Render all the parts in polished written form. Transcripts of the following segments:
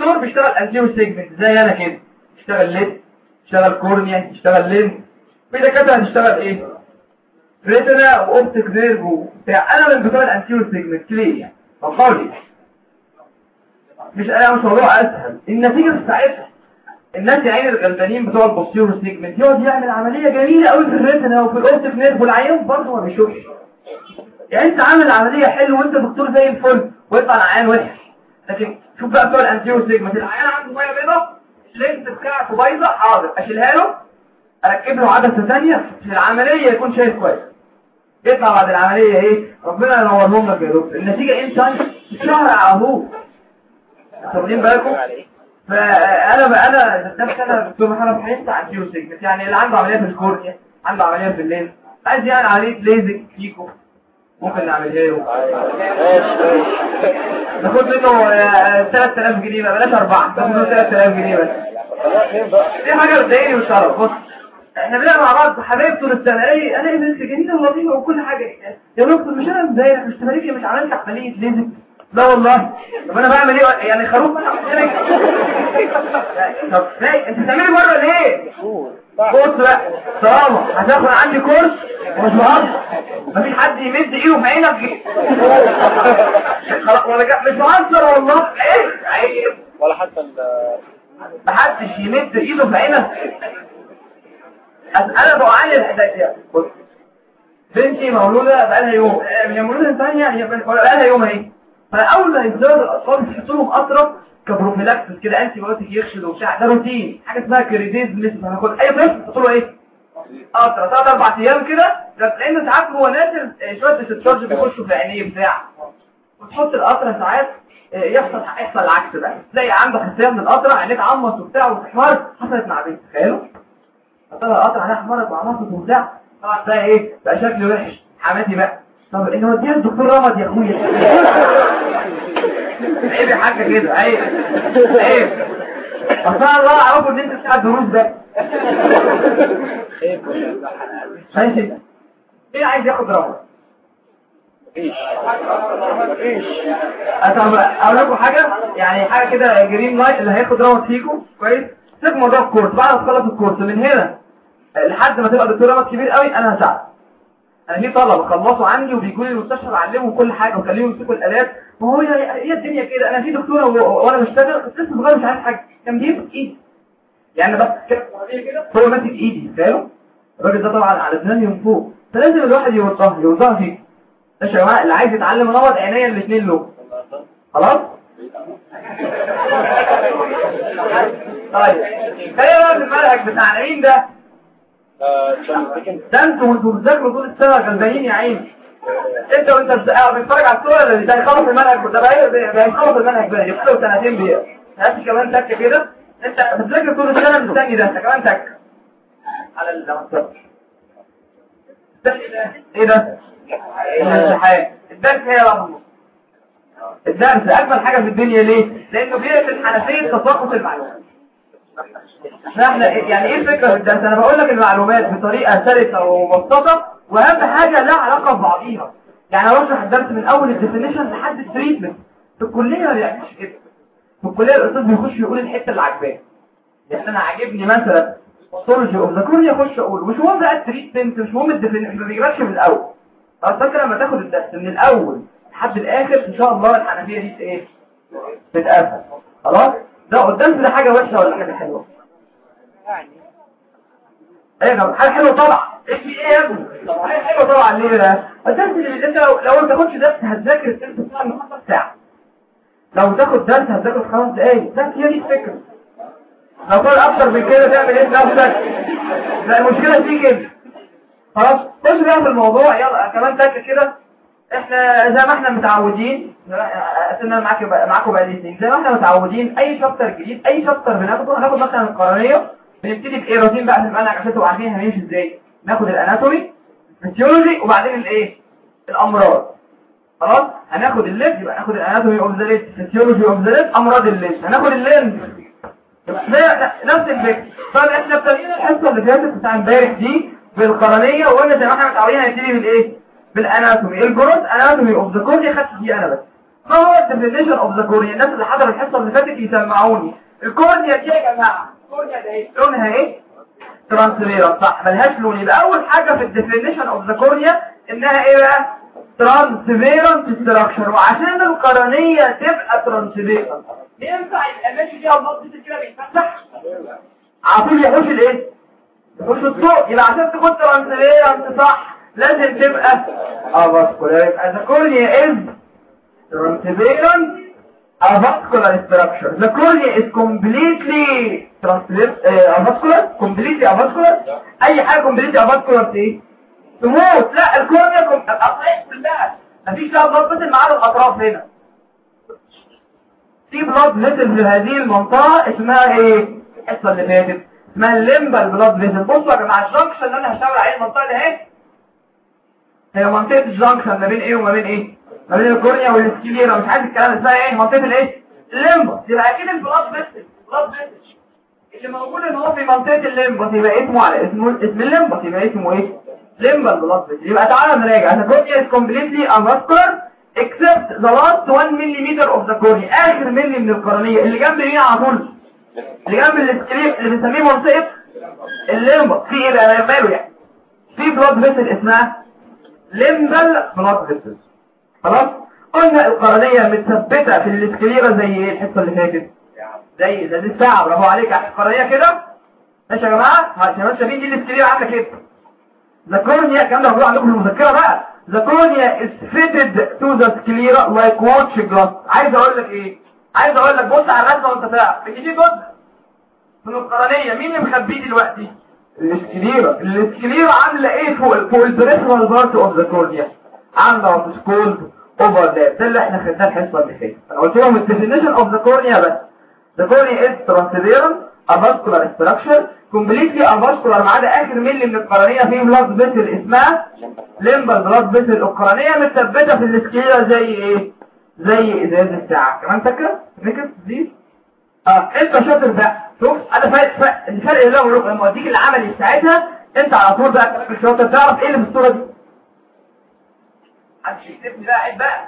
دكتور بيشتغل انتيرو سيجمنت زي انا كده، يشتغل ليد، يشتغل كورنيا، يشتغل لينز. في دكاتره هتشتغل ايه؟ ريتنا واوبتيك نيرف وبتاع. انا من بتوع الانتيرو سيجمنت ليه يعني؟ فقالي مش موضوع اسهل، النتيجه بتاعتها الناس يا عين الغلبانين بتوع البوستيرو سيجمنت يقعد يعمل عمليه جميله قوي في الريتنا وفي الاوبتيك نيرف والعيان برضه ما بيشوفش. يعني انت عامل عمليه حلوه وانت دكتور زي الفل ويطلع العيان وحش. لكن شوف بقى بتوع الانتيرو سيجمنت، العيان عنده ميه بيضاء، اللينس بتاعته بايظه، حاضر اشيلها له، اركب له عدسه ثانيه في العمليه يكون شايف كويس. يطلع بعد العمليه ايه؟ ربنا ينورهم لك يا دكتور. النتيجه ايه؟ شهر على طول. واخدين بالكم؟ فانا دكتور محمد هيفتح انتيرو سيجمنت، يعني اللي عنده عمليه في الكورنيا، عنده عمليه في اللينس، عايز يعني عمليه ليزك فيكو ممكن نعملها له. ناخد منه 3000 جنيه بقى، بلاش 4، ناخد منه 3000 جنيه بس. دي حاجه بتضايقني وشرف. بص احنا بنلعب مع بعض حبايب طول السنه، انا بنت جميله ولطيفه وكل حاجه. يا دكتور مش انا مزايد مش تماريكي مش عملت عمليه ليزك؟ لا والله. طب انا بعمل ايه يعني؟ خروف انا قلت طب ازاي انت بتعملي مره ليه؟ بص بقى طالما هتاخد عندي كورس ومش بهزر، مفيش حد يمد ايده في عينك خلاص ولا مش بهزر والله. ايه عيب ولا حتى محدش يمد ايده في عينك. انا بعاني الحاجات دي. بص بنتي مولوده بقالها يوم، هي مولوده ثانيه، هي بقالها يوم اهي. فاول ما يزداد الاطفال بيحطوا لهم قطره كبروفيلاكسس كده، انتي بايوتيك يخشد وبتاع، ده روتين، حاجه اسمها كريديز لسه هناخد اي طفل تحط له ايه؟ قطره 3-4 ايام كده، لان ساعات هو نازل شويه ديسشارج بيخشوا في عينيه بتاع، وتحط القطره ساعات يحصل العكس بقى، تلاقي عنده حساسيه من القطره، عينيه تعمص وبتاع وتحمر. حصلت مع بنتي، تخيلوا حطها القطره عينيها احمرت وعمصت وبتاع، طبعا بقى ايه بقى شكله وحش. حماتي بقى طب ان هو اديها الدكتور رمض يا اخويا. عيب يا حاجه كده، عيب عيب. اصلا الله اعرفه ان انت بتاع الدروس ده. ماشي ايه عايز ياخد رمض؟ مفيش. اقول لكم حاجه يعني، حاجه كده جرين لايت اللي هياخد رمض فيكم كويس. سيب موضوع الكورس، بعد ما تخلص الكورس من هنا لحد ما تبقى دكتور رمض كبير قوي انا هساعدك. انا في طلبه خلصوا عندي وبيجوا لي المستشفى بعلمهم كل حاجه وخليهم يمسكوا الالات. ما هو هي الدنيا كده. انا في دكتوره وانا بشتغل كنت لسه صغير مش عارف حاجه، كان بيمسك ايدي يعني بس كده هو ماسك ايدي. فاهموا الراجل ده طبعا على اسناني من فوق، فلازم الواحد يوضحها فيه. ماشي يا جماعه، اللي عايز يتعلم نوض عينيا الاثنين له خلاص. طيب خلينا بقى في المنهج بتاع مين ده؟ ده انتوا بتذاكروا طول السنه غلبانين يا عيني. انت وانت بتتفرج على الصور اللي ده هيخلص المنهج ده بقى هيخلص المنهج ده يبقى له سنتين بيه. هات كمان تك كده، انت بتذاكر طول السنه مستني ده، انت كمان تك على الدكتور. ايه ده؟ الامتحان. الدرس هي رقم. الدرس اجمل حاجه في الدنيا ليه؟ لانه بيقفل حنفيه تساقط المعلومات. احنا يعني ايه الفكره في الدرس؟ انا بقول لك المعلومات بطريقه سلسه ومبسطه، واهم حاجه لها علاقه ببعضيها. يعني انا بشرح الدرس من اول الديفينيشن لحد التريتمنت. في الكليه ما بيعملش كده. في الكليه الاستاذ بيخش يقول الحته اللي عاجباه. يعني انا عاجبني مثلا باثولوجي اوف ذا كورنيا، يخش اقول مش مهم بقى التريتمنت، مش مهم الديفينيشن، ما بيجيبش من الاول. فاكر لما تاخد الدرس من الاول لحد الاخر ان شاء الله الحنفيه دي ايه؟ تتقفل خلاص. ده قدام ده حاجه وحشه ولا حاجه حلوه؟ ايه حاجه حلوه طبعا. ايه يا ابني؟ حاجه حلوه طبعا. ليه بقى؟ الدرس اللي انت لو انت تاخدش درس هتذاكر الثلث ساعه من 5 ساعه. لو تاخد درس هتذاكر في 5 دقايق. ده هي دي الفكره. لو كان اكتر من كده تعمل ايه نفسك؟ لا المشكله فيك انت. خلاص خش بقى في الموضوع. يلا كمان تك كده. احنا زي ما احنا متعودين، انا معاكم بقى الاثنين، زي ما احنا متعودين اي شابتر جديد، اي شابتر بناخده هناخد مثلا القرنيه، بنبتدي بايه روتين بقى في المنهج عشان تبقوا عارفين هنمشي ازاي. ناخد الاناتومي، الفسيولوجي، وبعدين الايه؟ الامراض. خلاص هناخد الليد، يبقى ناخد الاناتومي اوف ذا ليد، فسيولوجي اوف ذا ليد، امراض الليد. هناخد اللينز نفس الفكره. طب احنا ابتدينا الحصه اللي فاتت بتاع امبارح دي بالقرنيه، وقلنا زي ما احنا متعودين هنبتدي بالايه؟ بالاناتومي. الجروث اناتومي اوف ذا كورنيا خدت دي انا بس. ما هو الديفينيشن اوف ذا كورنيا؟ الناس اللي حضروا الحصه اللي فاتت يسمعوني. الكورنيا دي يا جماعه، الكورنيا ده ايه؟ لونها ايه؟ ترانسبيرنت، صح، ملهاش لون. يبقى اول حاجه في الديفينيشن اوف ذا كورنيا انها ايه بقى؟ ترانسبيرنت ستراكشر. وعشان القرنيه تبقى ترانسبيرنت ينفع يبقى ماشي فيها النص كده بيتفتح على طول يحوش الايه؟ يحوش الضوء. يبقى عشان تكون ترانسبيرنت صح لازم تبقى avascular. يبقى the cornea is transparent avascular structure. The cornea is completely avascular. completely avascular. اي حاجه completely avascular ايه؟ تموت. لا، الكورنيا الاطراف كلها مفيش لها بلاد فيسل ما عدا الاطراف. هنا في بلاد فيسل في هذه المنطقه اسمها ايه؟ الحصه اللي فاتت اسمها الليمبال بلاد فيسل. بصوا يا جماعه، الجنكشن اللي انا هشاور عليه المنطقه دي اهي هي منطقه الجنكشن ما بين ايه وما بين ايه؟ ما بين الكورنيا والسكليرا. مش عايز الكلام، اسمها ايه؟ منطقه الايه؟ الليمبا. يبقى اكيد البلاد فيسل اللي موجود ان هو في منطقه الليمبا يبقى اسمه على اسم الليمبا، يبقى اسمه ايه؟ ليمبال بلاد فيسل. يبقى تعالى نراجع. the cornea is completely avascular except the last 1 millimeter of the cornea. اخر ملي من القرنيه اللي جنب مين على طول؟ اللي جنب السكلير اللي بنسميه منطقه الليمبا. في ايه بقى ماله يعني؟ في بلاد فيسل اسمها ليمبال بلاد فيسل. خلاص؟ قلنا القرنيه متثبته في السكليرا زي ايه الحصه اللي فاتت؟ زي الساعه. برافو عليك. على القرنيه كده ماشي يا جماعه؟ عشان شايفين دي السكليرا عامله كده. The cornea كان موجود عندكم في المذكره بقى. The cornea is fitted to the sclera like watch glass. عايز اقول لك ايه؟ عايز اقول لك بص على الرسمه وانت تعرف ان في جزء من القرنيه مين اللي مخبيه دلوقتي؟ السكليرا عامله ايه فوق البريفرال بارت اوف ذا كورنيا؟ عامله وات كولد اوفرلاب. ده اللي احنا خدناه الحصه اللي فاتت. انا قلت لهم الديفينيشن اوف ذا كورنيا بس. The cornea is transparent avascular structure completely avascular ما عدا اخر ملي من القرنيه فيه بلاد فيسل اسمها ليمبال بلاد فيسل. القرنيه متثبته في السكليرا زي ايه؟ زي ازاز الساعه. كمان فاكره؟ دي انت شاطر بقى. شوف انا الفرق اللي هو لما اوديك العملي ساعتها انت على طول بقى شاطر تعرف ايه اللي في الصوره دي. محدش يكتبني بقى عيب بقى.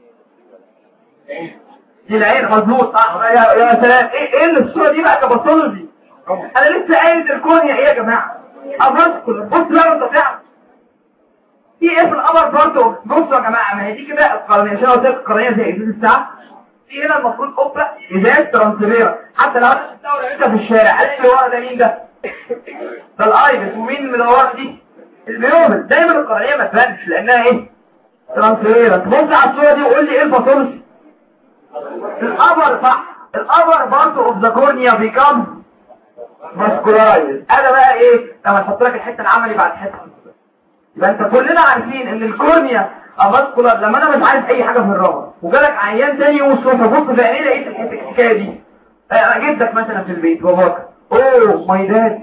دي العين مظبوط صح يا سلام. ايه اللي في الصوره دي بقى كباثولوجي؟ انا لسه قايل الكورنيا ايه يا جماعه؟ افاسكولار. بص بقى وانت تعرف في ايه في الابر بارت. بصوا يا جماعه، ما هي دي كده القرنيه. عشان قلت لك القرنيه زي ازاز الساعه. في هنا المفروض قبه ازاز ترانسبيرنت. حتى لو انت في الشارع اللي ورا ده مين ده؟ ده الايبس. ومين اللي ورا دي؟ البيوبل. دايما القرنيه ما تبانش لانها ايه؟ ترانسبيرنت. بص على الصوره دي وقول لي ايه الباثولوجي. الابر صح. الابر بارت اوف ذا كورنيا بيكام فاسكولارايز. انا بقى ايه لما نحط لك الحته العملي بعد الحته؟ يبقى انت كلنا عارفين ان الكورنيا افاسكولار. لما انا مش عايز اي حاجه في الرمل وجالك عيان تاني يوم الصبح بص في عينيه لقيت الحكايه دي. جدك مثلا في البيت باباك اوه ماي داد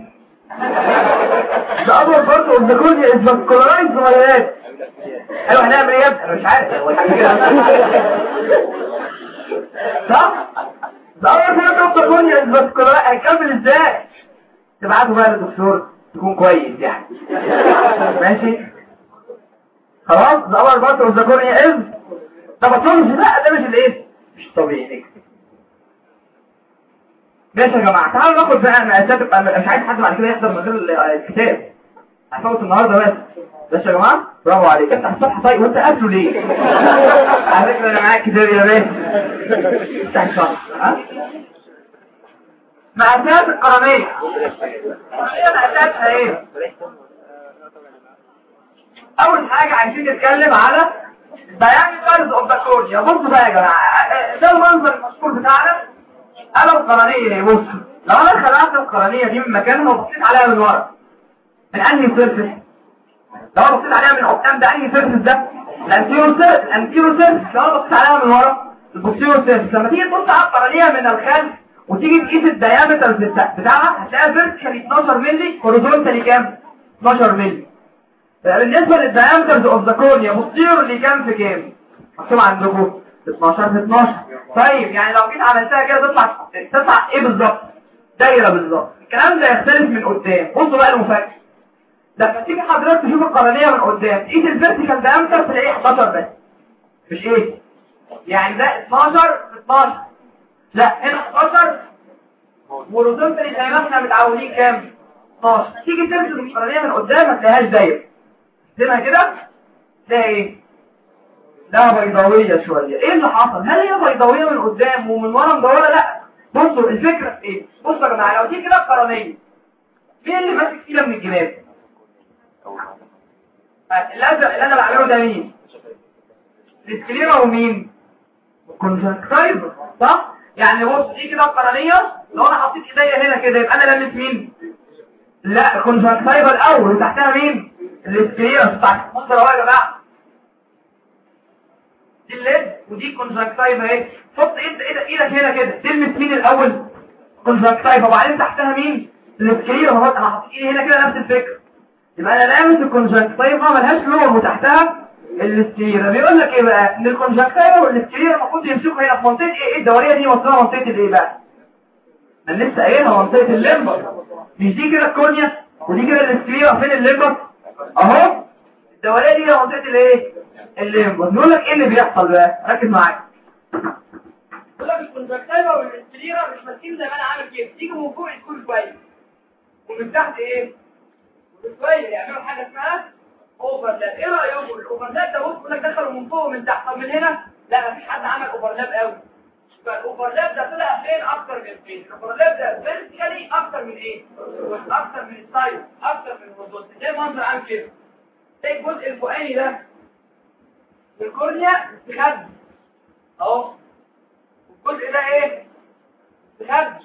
ده ابر بارت اوف ذا كورنيا از فاسكولارايز ولا لا؟ ايوه هنعمل ايه؟ انا مش عارف صح؟ ده ابر بارت اوف ذا كورنيا از فاسكولارايز. هيكمل ازاي؟ تبعته بقى للدكتور تكون كويس يعني. ماشي خلاص. ده اول بارت اوف ذا كورنيا از. طب اصلا لا ده مش الايه؟ مش طبيعي. ماشي يا جماعه، تعالوا ناخد بقى المقاسات. مش عايز حد بعد كده يحضر من غير الكتاب. هفوت النهارده بس. ماشي يا جماعه؟ برافو عليك. افتح الصفحه طيب وانت قافله ليه؟ على فكره انا معايا كتاب يا باشا. افتح الصفحه. ها؟ مقاسات القرنيه. القرنيه مقاساتها ايه؟ اول حاجه عايزين نتكلم على diameters of the cornea. بصوا بقى يا جماعه، ده المنظر المشهور بتاعنا. انا القرنيه بصوا، لو انا خلعت القرنيه دي من مكانها وبصيت عليها من ورا من انهي سيرفيس؟ لو انا بصيت عليها من قدام ده انهي سيرفيس ده؟ الانتيرو سيرفيس. لو انا بصيت عليها من ورا البوستيرو سيرفيس. لما تيجي تبص على القرنيه من الخلف وتيجي تقيس الدايمترز بتاعها هتلاقيها فيرتيكال 12 مللي، هوريزونتالي كام؟ 12 مللي. بالنسبه للدايمترز اوف ذا كورنيا بوستيرو اللي كام في كام؟ مكتوب عندكم 12 في 12. طيب يعني لو جيت عملتها كده تطلع ايه بالظبط؟ دايره بالظبط. الكلام ده يختلف من قدام. بصوا بقى المفاجاه، لما تيجي حضرتك تشوف القرنيه من قدام تقيس الفيرتيكال دايمتر تلاقيه 11 بس. مش ايه؟ يعني ده 12 في 12. لا هنا 12 هوريزونتالي زي ما احنا متعودين كام 12. تيجي ترسم القرنيه من قدام ما تلاقيهاش دايره، ترسمها كده تلاقي ايه؟ لا بيضاويه شويه. ايه اللي حصل؟ هل هي بيضاويه من قدام ومن ورا مدوره؟ لا. بصوا الفكره في ايه؟ بصوا يا جماعه، لو دي كده القرنيه مين اللي ماسك فيها من الجناب؟ الازرق اللي انا بعمله ده مين؟ السكليرا ومين؟ الكونجكتيفا، صح؟ يعني بص دي كده القرنيه، لو انا حطيت ايديا هنا كده يبقى انا لامس مين؟ لا الكونجكتيفا الاول وتحتها مين؟ السكليرا بتاعتك. بصوا يا جماعه دي الليد ودي الكونجكتيفا اهي. حط ايدك هنا كده تلمس مين الاول؟ الكونجكتيفا وبعدين تحتها مين؟ السكليرا. اهو انا حطيت ايدي هنا كده نفس الفكره، يبقى انا لامس الكونجكتيفا ملهاش لون وتحتها السكليرا. بيقول لك ايه بقى؟ ان الكونجكتيفا والسكليرا المفروض يمسكوا هنا في منطقه ايه؟ الدوريه دي وصلها منطقه الايه بقى؟ انا لسه قايلها منطقه الليمبر. مش دي كده الكورنيا ودي كده السكليرا، فين الليمبر؟ اهو الدوريه دي منطقه الايه؟ الليمبر. بيقول لك ايه اللي بيحصل بقى؟ ركز معايا. بيقول لك الكونجكتيفا والسكليرا مش ماسكين زي ما انا عامل كده، تيجي من فوق تكون كويس ومن تحت ايه؟ شويه يعملوا حاجه اسمها اوفرلاب. ايه رايكم الاوفرلاب ده؟ بص بيقول لك دخلوا من فوق ومن تحت. طب من هنا لا مفيش حد عمل اوفرلاب قوي. يبقى الاوفرلاب ده طلع فين اكتر من فين؟ الاوفرلاب ده فيرتيكالي اكتر من ايه؟ اكتر من السايد، اكتر من الهوريزونتال. زي منظر عامل كده. زي الجزء الفوقاني ده الكورنيا استخد اهو، والجزء ده ايه؟ استخد.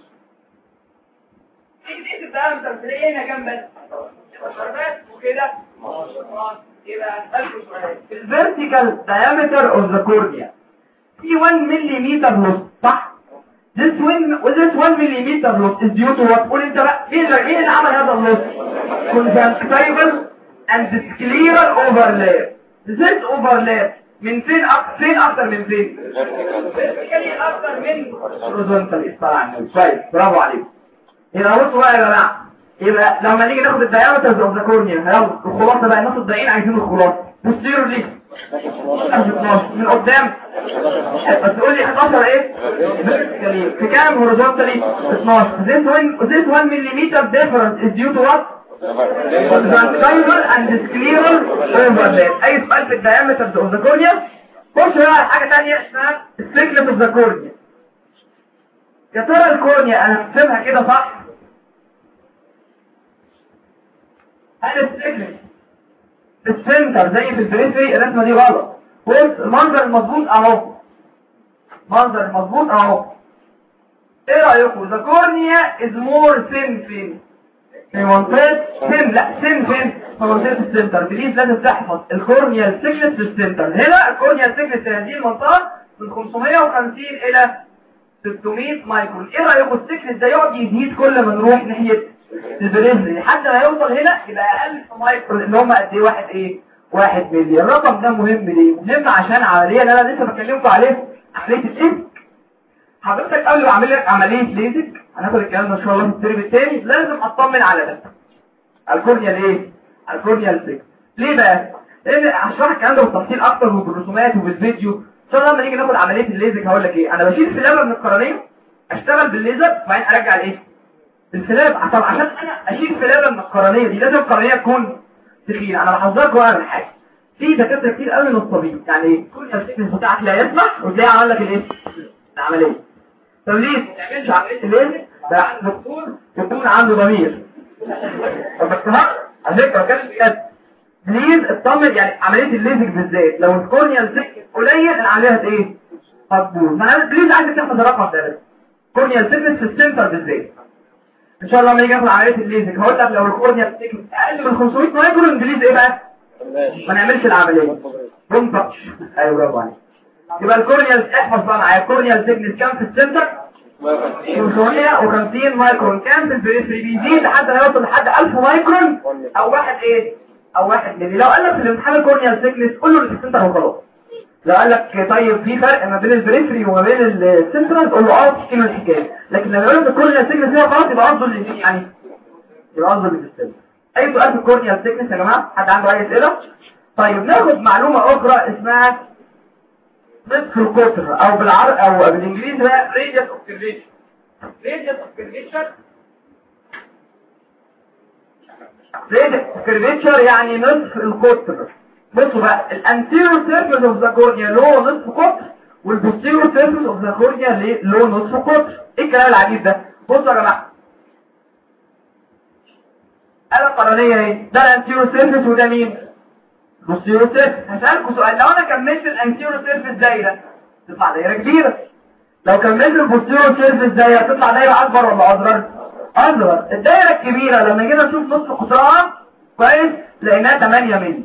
تيجي تقيس الدايمتر تلاقيه هنا كام بس؟ شربات وكده يبقى هسألكوا سؤال. الفيرتيكال diameter of the cornea في 1 مليمتر loss، صح؟ this 1 مليمتر loss is due to what؟ قول انت بقى مين اللي عمل هذا اللوس؟ conjunctival and scleral overlap. this overlap من فين اكتر من فين؟ vertically اكتر من horizontally. طبعا كويس، برافو عليك. يبقى بصوا بقى يا جماعه، يبقى لما نيجي ناخد الدايمترز اوف ذا كورنيا يلا الخلاصه بقى، ناخد دقيقين عايزين الخلاصه. بوستيرور ليه 12 من قدام، بس تقول لي 11 ايه فيرتيكالي في كام هوريزونتالي 12. this 1 مليمتر difference is due to what؟ conjunctival and scleral overlap. اي سؤال في الدايمترز اوف ذا كورنيا. خش بقى على حاجه ثانيه اسمها الثيكنس اوف ذا كورنيا. يا ترى الكورنيا انا هفهمها كده صح؟ هل الثيكنس في السنتر زي في البريفري؟ الرسمه دي غلط. بص المنظر المظبوط اهو، منظر المظبوط اهو. ايه رايكم؟ ذا كورنيا از مور ثين فين؟ في منطقه ثين. لا ثين فين؟ في منطقه السنتر. بليز لازم تحفظ الكورنيا الثيكنس في السنتر. هنا الكورنيا الثيكنس في هذه المنطقه من 550 الى 600 مايكرون. ايه رايكم الثيكنس ده يقعد يزيد كل ما نروح ناحيه البريزري لحد ما يوصل هنا يبقى اقل في مايكرون، اللي هم قد ايه؟ 1 مللي. الرقم ده مهم ليه؟ مهم عشان عمليه اللي انا لسه بكلمكم عليه، عمليه الليزك. حضرتك قبل ما اعمل لك عمليه ليزك، هناخد الكلام ده ان شاء الله في الترم الثاني، لازم اطمن على ده. الكورنيا ليه؟ الكورنيا الثيك. ليه بقى؟ لان هشرح الكلام ده بالتفصيل اكتر وبالرسومات وبالفيديو ان شاء الله. لما نيجي ناخد عمليه الليزك هقول لك ايه. انا بشيل فلابه من القرنيه، اشتغل بالليزر وبعدين ارجع الايه؟ الفلابه. طب عشان انا اشيل فلابه من القرنيه دي لازم القرنيه تكون تخينه. انا بحذركم اعمل حاجه، في دكاتره كتير قوي نصابين، يعني كل السيكنس بتاعك لا يسمح وتلاقي عمل لك الايه؟ العمليه. طب ليه ما تعملش عمليه الليزر؟ ده دكتور يكون عنده ضمير. طب بس على فكره كان بجد بليز اطمن. يعني عمليه الليزك بالذات لو الكورنيا الثيك قليل العمليه ايه؟ هتبوظ. انا بليز عايزك تحفظ الرقم ده بس. كورنيا الثيكنس في السنتر بالذات ان شاء الله لما نيجي ناخد عمليه الليزك هقول لك لو الكورنيا الثيكنس اقل من 500 مايكرون بليز ايه بقى؟ ما نعملش العمليه. دونت تاتش. ايوه برافو عليك. يبقى الكورنيا احفظ بقى معايا، الكورنيا الثيكنس كام في السنتر؟ 550 مايكرون. كام في البريفري؟ بيزيد لحد ما يوصل لحد 1000 مايكرون او واحد ايه؟ او 1 مللي. لو قال لك في الامتحان الكورنيا الثيكنس قول له اللي في السنتر وخلاص. لو قال لك طيب في فرق ما بين البريفري وما بين السنترال قول له تحكي له الحكايه. لكن لو قال لك الكورنيا الثيكنس هو خلاص يبقى قصده اللي يعني يبقى قصده اللي في السنتر. اي سؤال في الكورنيا الثيكنس يا جماعه؟ حد عنده اي اسئله؟ طيب ناخد معلومه اخرى اسمها نصف القطر او بالعربي او بالانجليزي بقى radius of curvature. radius of curvature يعني نصف القطر. بصوا بقى الانتيريور سيرفيس اوف ذا كورنيا له نصف قطر والبوستيريور سيرفيس اوف ذا كورنيا له نصف قطر. ايه الكلام العجيب ده؟ بصوا يا جماعه الآلة القرنية اهي، ده الانتيريور سيرفيس وده مين؟ البوستيريور سيرفيس. هسألكوا سؤال، لو انا كملت الانتيريور سيرفيس دايره تطلع دايره كبيره، لو كملت البوستيريور سيرفيس دايره تطلع دايره اكبر ولا اصغر؟ اصغر. الدايره الكبيره لما جينا نشوف نصف قطرها كويس لقيناها 8 مللي.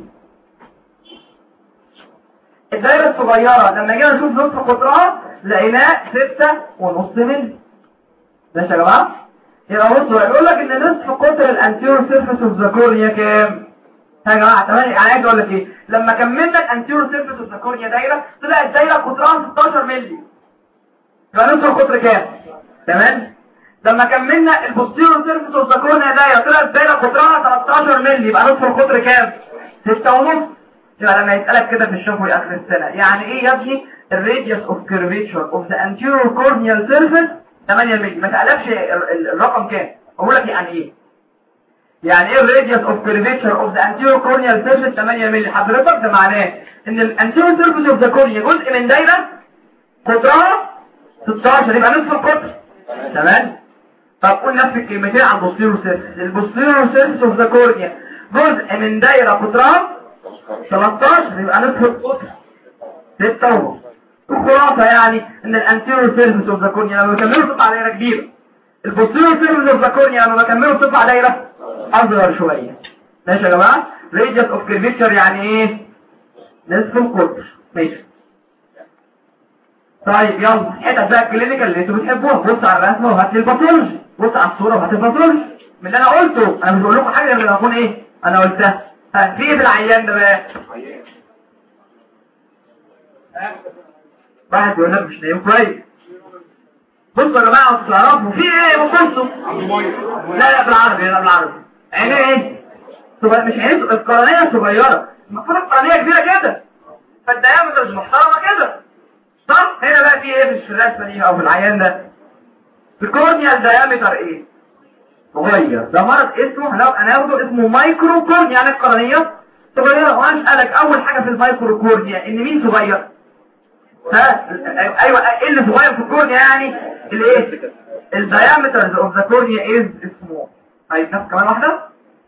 الدايره الصغيره لما جينا نشوف نصف قطرها لقيناه 6.5 مللي. ماشي يا جماعه؟ يبقى بصوا يقول لك ان نصف قطر الانتيريور سيرفيس اوف ذا كورنيا كام؟ يا جماعه 8. انا عايز اقول لك ايه، لما كملنا الانتيريور سيرفيس اوف ذا كورنيا دايره طلعت الدايره قطرها 16 مللي. يبقى نصف القطر كام؟ تمام. لما كملنا البوستيريور سيرفيس اوف ذا كورنيا دايره طلعت الدايره قطرها 13 مللي، يبقى نصف القطر كام؟ 6.5. يبقى لما يسالك كده في الشفوي اخر السنه يعني ايه يا ابني الراديوس اوف كيرفيتشر اوف ذا انتيريور كورنيال سيرفيس 8 مللي. ما تقلقش الرقم كام، اقول لك يعني ايه. يعني ايه الراديوس اوف كيرفيتشر اوف ذا انتيريور كورنيال سيرفيس 8 مللي؟ حضرتك ده معناه ان الانتيريور سيرفيس اوف ذا كورنيا جزء من دايره قطرها 16 يبقى نصف القطر. تمام. طب قول نفس الكلمتين عن البوستيريور سيرفيس. البوستيريور سيرفيس اوف ذا كورنيا جزء من دايره قطرها 13 يبقى نصف القطر 6.5. الخلاصه يعني ان الانتيريور سيرفيس اوف ذا كورنيا لما بكمله تطلع دايره كبيره، البوستيريور سيرفيس اوف ذا كورنيا لما بكمله تطلع دايره اصغر شويه. ماشي يا جماعه؟ راديوس اوف كيرفيتشر يعني ايه؟ نصف القطر. ماشي. طيب يلا حته بقى الكلينيكال اللي انتوا بتحبوها. بص على الرسمه وهات لي الباثولوجي، بص على الصوره وهات الباثولوجي من اللي انا قلته. انا مش بقول لكم حاجه غير لما اكون ايه انا قلتها. في ايه في العيان ده بقى؟ واحد يقول لك مش نايم كويس. بصوا يا جماعه انتوا تعرفوا في ايه بصوا. لا بالعربي، لا بالعربي. عينيه ايه؟ مش عينيه القرنيه صغيره، المفروض القرنيه كبيره كده فالديامتر محترمه كده صح. هنا بقى في ايه في الرسمه دي او في العيان ده؟ الكورنيال ديامتر ايه؟ صغير. ده مرض اسمه هناخده اسمه مايكرو كورنيا يعني القرنيه صغيره. وانا اسالك اول حاجه في المايكرو كورنيا ان مين صغير؟ ها ايوه ايه اللي صغير في الكورنيا يعني الايه؟ الديامتر اوف ذا كورنيا از سمول. طيب ناخد كمان واحده.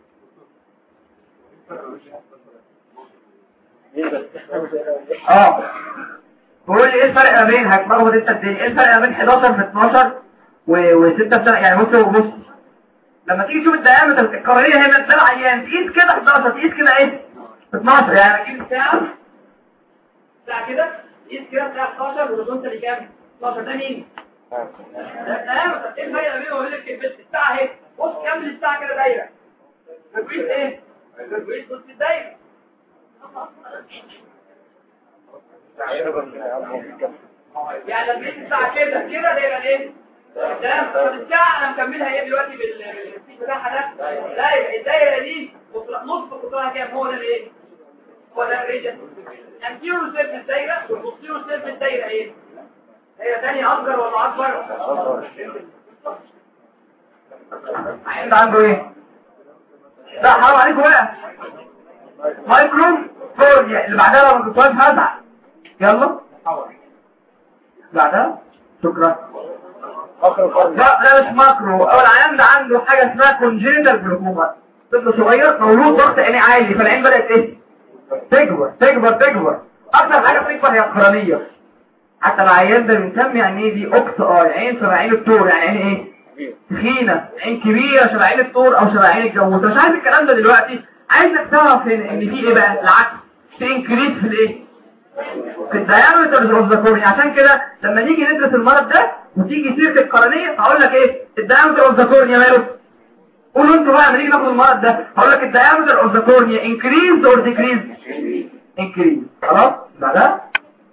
بقول لي ايه الفرق ما بين هتلخبط انت الدنيا، ايه الفرق ما بين 11 في 12 و6 في يعني بص لما تيجي تشوف الديامتر القرنيه هنا ده العيان تقيس كده 11 تقيس كده ايه 12 يعني اجيب الساعه كده تقيس كده الساعه 11 والهوريزونتال كام 12 ده مين؟ ده الديامتر. ايه الفرق ما بينه وبين الساعه اهي؟ بص كمل الساعه كده دايره تقيس ايه؟ تقيس نص الدايره. يعني لما تقيس الساعه كده دايره ايه؟ تمام. طب الساعه انا مكملها ايه دلوقتي بالسيت بتاعها ده؟ لا يبقى الدايره دي نص قطرها كام؟ هو ده الايه؟ هو ده الريجن. الانتيريور سيرفيس دايره والبوستيريور سيرفيس دايره ايه؟ دايره ثانيه اصغر ولا اكبر؟ انت عنده ايه؟ لا حرام عليكم بقى. مايكرو كورنيا اللي بعدها لما كنت واقف هزعل. يلا بعدها شكرا. لا مش ماكرو. اول عيان ده عنده حاجه اسمها كونجينيتال جلوكوما. طفل صغير مولود ضغط عينيه عالي فالعين بدات ايه؟ تكبر. اكتر حاجه بتكبر هي القرنيه. حتى العيان ده بنسمي يعني ايه دي اوكس عين شبه عين الثور. يعني عين ايه؟ تخينه، عين كبيره شبه عين الثور او شبه عين الجاموسه. مش عايز الكلام ده دلوقتي. عايزك تعرف ان في ايه بقى العكس، في انكريس في الايه؟ في الديامتر اوف ذا كورنيا. عشان كده لما نيجي ندرس المرض ده وتيجي سيره القرنيه هقول لك ايه الديامتر اوف ذا كورنيا ماله. قولوا انتوا بقى لما نيجي ناخد المرض ده هقول لك الديامتر اوف ذا كورنيا انكريز اور ديكريز؟ انكريز. خلاص بعدها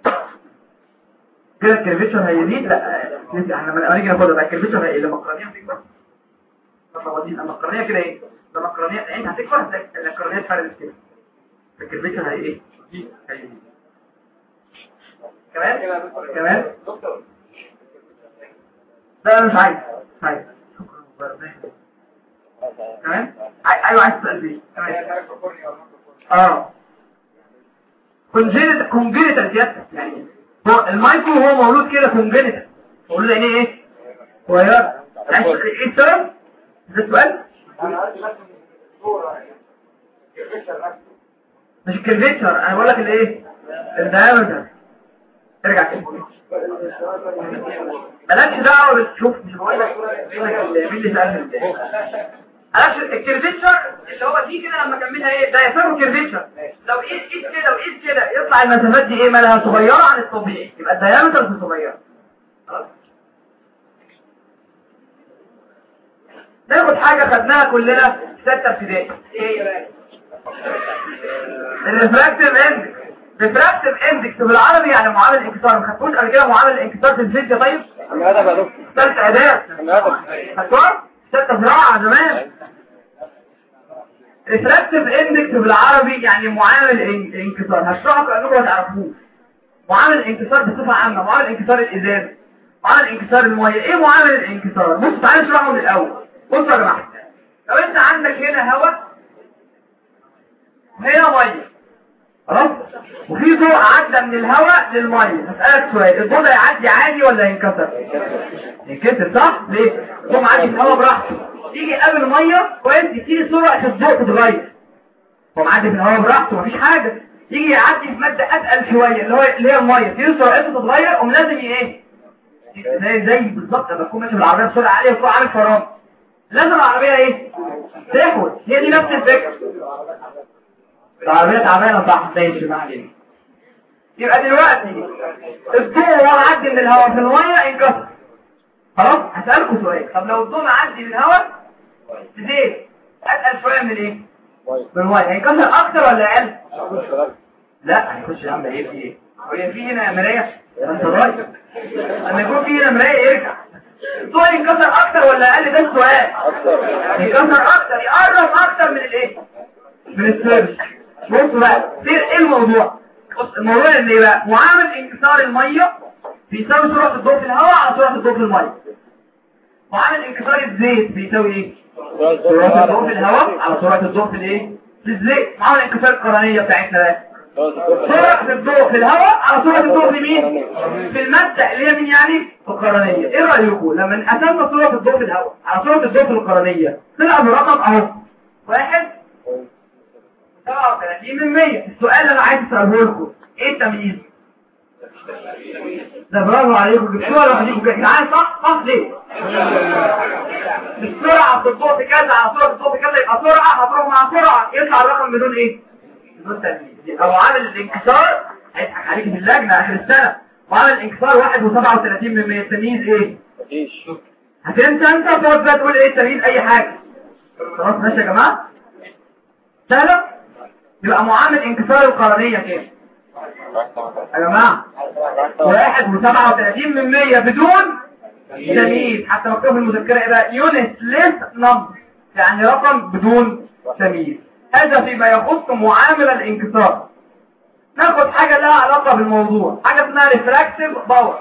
كده الكيرفيتشر هيزيد. لا احنا لما نيجي ناخدها بقى الكيرفيتشر هي لما القرنيه هتكبر. لما القرنيه كده ايه؟ لما القرنيه العين هتكبر القرنيه تفرد كده الكيرفيتشر هي ايه؟ هيزيد. كمان لا مش عايز كمان ايوه عايز تسال فيه كونجينيتال سيادتك يعني هو المايكرو هو مولود كده كونجينيتال مولود يعني ايه صغير عايز ايه السبب ده السؤال مش الكيرفيتشر انا بقول لك الايه الدايمتر ارجع كده مالكش دعوه بتشوف مش بقول لك مين اللي سالني علاش الكيرفيتشر اللي هو دي كده لما اكملها ايه ده يسمى كيرفيتشر لو قيس كده وقيس كده يطلع المسافات دي ايه مالها صغيره عن الطبيعي يبقى الدايمتر صغير خلاص ناخد حاجه خدناها كلنا في 6 ابتدائي ايه بقى الريفراكتيف اندكس ريفراكتيف اندكس بالعربي يعني معامل الانكسار ما خدتوش قبل كده معامل الانكسار في الفيزياء طيب هذا بقى دكتور ثالث اداه خدتوها 6 زراعه زمان ريفراكتيف اندكس بالعربي يعني معامل الانكسار هشرحه كأنكم ما تعرفوش معامل الانكسار بصفه عامه معامل انكسار الازاز معامل انكسار الميه ايه معامل الانكسار بص تعالى نشرحه من الاول بصوا يا جماعه لو انت عندك هنا هواء هنا ميه خلاص وفي ضوء عدى من الهواء للميه هسألك سؤال الضوء ده يعدي عادي ولا ينكسر ينكسر صح ليه الضوء معدي في الهواء براحته تيجي قبل الميه كويس يبتدي سرعه الضوء تتغير هو معدي في الهواء براحته مفيش حاجه يجي يعدي في ماده اتقل شويه اللي هي الميه تيجي سرعته تتغير قوم لازم ايه زي بالظبط لما تكون ماشي بالعربيه بسرعه عاليه وتكون عامل فرامل لازم العربيه ايه تحود هي دي نفس الفكره العربية تعبانة صح ماشي ما علينا يبقى دلوقتي الضوء وهو معدي من الهواء في المية انكسر خلاص هسألكم سؤال طب لو الضوء معدي من الهواء زيت اتقل شوية من الايه؟ من المية هينكسر اكتر ولا اقل؟ لا هيخش يا عم ايه في ايه؟ هي في هنا مراية؟ انت رايح لما يكون في هنا مراية يرجع الضوء ينكسر اكتر ولا اقل ده السؤال؟ ينكسر اكتر يقرب اكتر من الايه؟ من السيرش بصوا بقى ايه الموضوع بص الموضوع اللي بقى معامل انكسار الميه بيساوي سرعه الضوء في الهواء على سرعه الضوء في الميه معامل انكسار الزيت بيساوي ايه سرعه الضوء في الهواء على سرعه الضوء في الايه في الزيت معامل انكسار القرنيه بتاعتنا بقى سرعه الضوء في الهواء على سرعه الضوء في مين في الماده اللي هي مين يعني القرنيه ايه رايكم لما نقسم سرعه الضوء في الهواء على سرعه الضوء في القرنيه طلع برقم اهو 37% السؤال اللي انا عايز اساله لكم ايه التمييز ده برافو عليكم جبتوها لوحدكم كده تعالى صح ليه السرعه في الضوء كذا على سرعه الضوء كذا يبقى سرعه هتروح مع سرعه يطلع الرقم بدون ايه بدون تمييز يبقى معامل الانكسار هيضحك عليك في اللجنه اخر السنه معامل الانكسار 1.37% التمييز ايه مفيش هتنسى انت تقعد بقى تقول ايه التمييز اي حاجه خلاص ماشي يا جماعه سهله يبقى معامل انكسار القرنية كام يا جماعة 1.37% بدون تمييز حتى مكتوب في المذكرة ايه بقى يونت ليس نمبر يعني رقم بدون تمييز هذا فيما يخص معامل الانكسار ناخد حاجة لها علاقة بالموضوع حاجة اسمها ريفراكتيف باور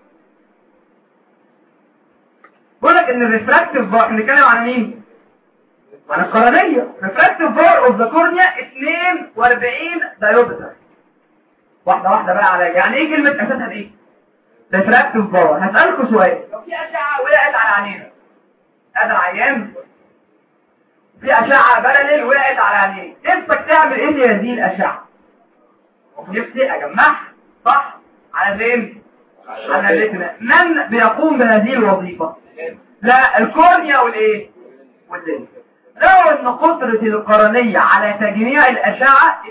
بقول لك ان الريفراكتيف باور بنتكلم عن مين عن القرنية refractive power of the cornea 42 diopter واحدة بقى عليا يعني ايه كلمة اساسها ايه refractive power هسألكم سؤال لو في اشعة وقعت على عينينا هذا العيان في اشعة باراليل وقعت على عينيه نفسك تعمل ايه لهذه الاشعة نفسي اجمعها صح على فين على الريتنا من بيقوم بهذه الوظيفة لا الكورنيا والايه واللينس لو ان قدرة القرنية على تجميع الاشعة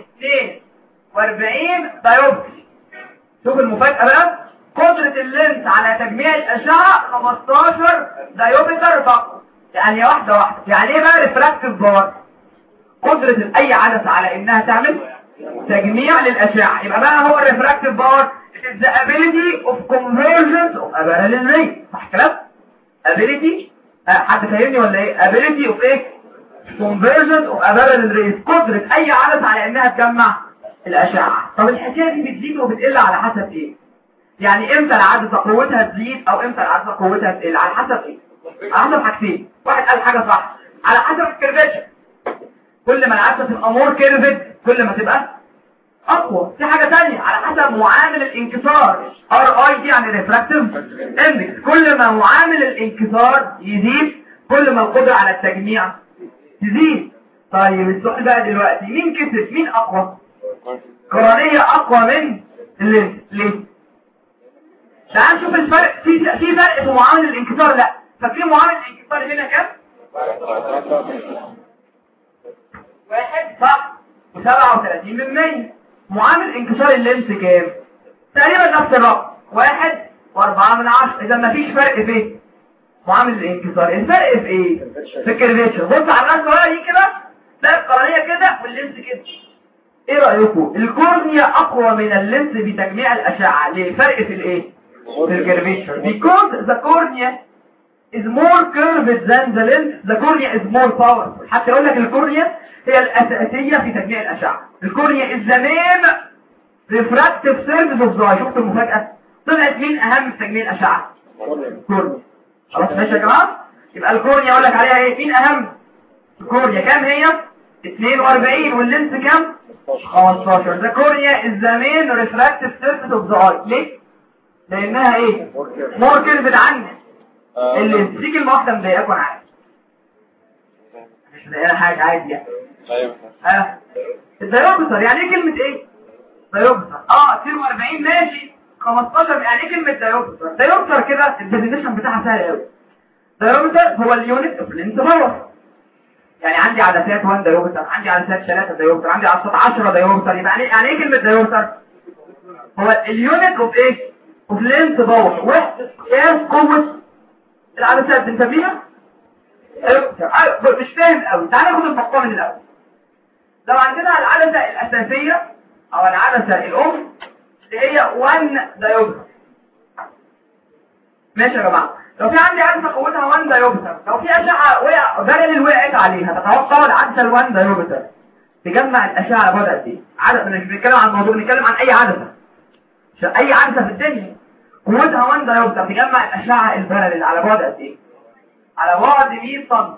42 دايوبتر شوف المفاجأة بقى قدرة اللينس على تجميع الاشعة 15 دايوبتر فقط يعني واحدة يعني ايه بقى ريفراكتيف باور قدرة اي عدسة على انها تعمل تجميع للاشعة يبقى بقى هو الريفراكتيف باور is the ability of convergence of a parallel ray صح كلام ability حد فاهمني ولا ايه ability of ايه convergence of a parallel ray قدرة اي عدسة على انها تجمع الاشعة طب الحكاية دي بتزيد وبتقل على حسب ايه يعني امتى العدسه قوتها تزيد او امتى العدسه قوتها تقل؟ على حسب ايه؟ على حسب حاجتين. واحد قال حاجه صح، على حسب الكيرفيتشر. كل ما العدسه تبقى مور كيرفد كل ما تبقى اقوى. في حاجه ثانيه على حسب معامل الانكسار، ار اي دي يعني ريفراكتيف اندكس. كل ما معامل الانكسار يزيد كل ما القدره على التجميع تزيد. طيب السؤال بقى دلوقتي، مين كسب؟ مين اقوى؟ قرنيه اقوى من اللينس. ليه؟ تعال نشوف الفرق. في فرق في معامل الانكسار. لا، ففي معامل الانكسار هنا كام؟ 1 صح و37%. معامل انكسار اللينس كام؟ تقريبا نفس الرقم 1.4. اذا ما فيش فرق في معامل الانكسار. الفرق في ايه؟ في الكيرفيتشر. بص على الراس ورا دي كده، تلاقي القرنيه كده واللينس كده. ايه رايكم؟ الكورنيا اقوى من اللينس بتجميع الاشعه. ليه؟ فرق في الايه؟ في الكيرفيتشر. because the cornea is more curved than the lens, the cornea is more powerful. حتى يقول لك الكورنيا هي الأساسية في تجميع الأشعة. الكورنيا is the main refractive surface of the eye. شفت المفاجأة؟ طلعت مين أهم في تجميع الأشعة؟ الكورنيا. خلاص ماشي يا جماعة؟ يبقى الكورنيا أقول لك عليها إيه؟ مين أهم؟ الكورنيا كام هي؟ 42 واللينس كام؟ 15. The cornea is the main refractive surface of the eye. ليه؟ لأنها إيه؟ more curved عنك. اللينس. دي كلمة واحدة مضايقاكم أنا عارف. مش مضايقانا حاجة عادي يعني. ايوه الدايوبتر يعني ايه كلمة ايه؟ دايوبتر 42 ماشي. 15 يعني ايه كلمة دايوبتر؟ دايوبتر كده الديفينيشن بتاعها سهل قوي. دايوبتر هو اليونت اوف لينس باور. يعني عندي عدسات 1 دايوبتر، عندي عدسات 3 دايوبتر، عندي عدسات 10 دايوبتر. يبقى يعني ايه كلمة دايوبتر؟ هو اليونت اوف ايه؟ اوف لينس باور. وحدة قياس قوة العدسات بنسميها مش فاهم قوي. تعال ناخد المقام من الاول. لو عندنا العدسة الأساسية أو العدسة الأم اللي هي 1 دايوبتر. ماشي يا جماعة. لو في عندي عدسة قوتها 1 دايوبتر، لو في أشعة بارل وقعت عليها، تتوقع العدسة ال 1 دايوبتر تجمع الأشعة على بعد قد إيه؟ عدسة مش بنتكلم عن موضوع، بنتكلم عن أي عدسة. أي عدسة في الدنيا قوتها 1 دايوبتر تجمع الأشعة البارل على بعد قد إيه؟ على بعد 100 سم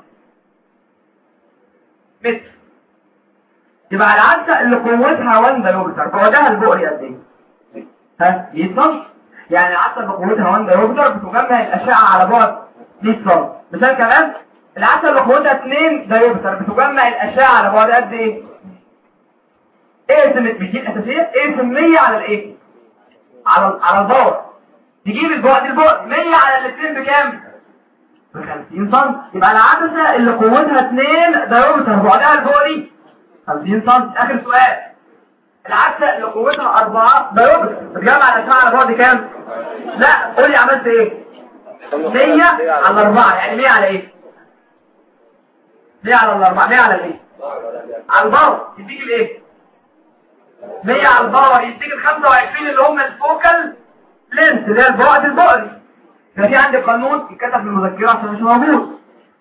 متر. يبقى العدسة اللي قوتها 1 دايوبتر بعدها البؤري قد ايه؟ 100 سم. يعني العدسة اللي قوتها 1 دايوبتر بتجمع الأشعة على بعد 100 سم. مثال كمان، العدسة اللي قوتها 2 دايوبتر بتجمع الأشعة على بعد قد ايه؟ اقسم مش دي الأساسية؟ اقسم 100 على الايه؟ على الباور. تجيب البعد 100 على الاثنين بكام؟ ب 50 سم. يبقى العدسة اللي قوتها 2 دايوبتر بعدها البؤري 50 سم. اخر سؤال، العدسة اللي قوتها 4 دايوبتر بتجمع الاشعة على بعد كام؟ لا قولي عملت ايه؟ 100 على 4 يعني 100 على ايه؟ 100 على 4 100 على ايه؟ على الباور يديك الايه؟ 100 على الباور يديك ال 25 اللي هم الفوكال لينس اللي هي البعد البؤري. ففي عندي قانون يتكتب في المذكرة عشان مش موجود.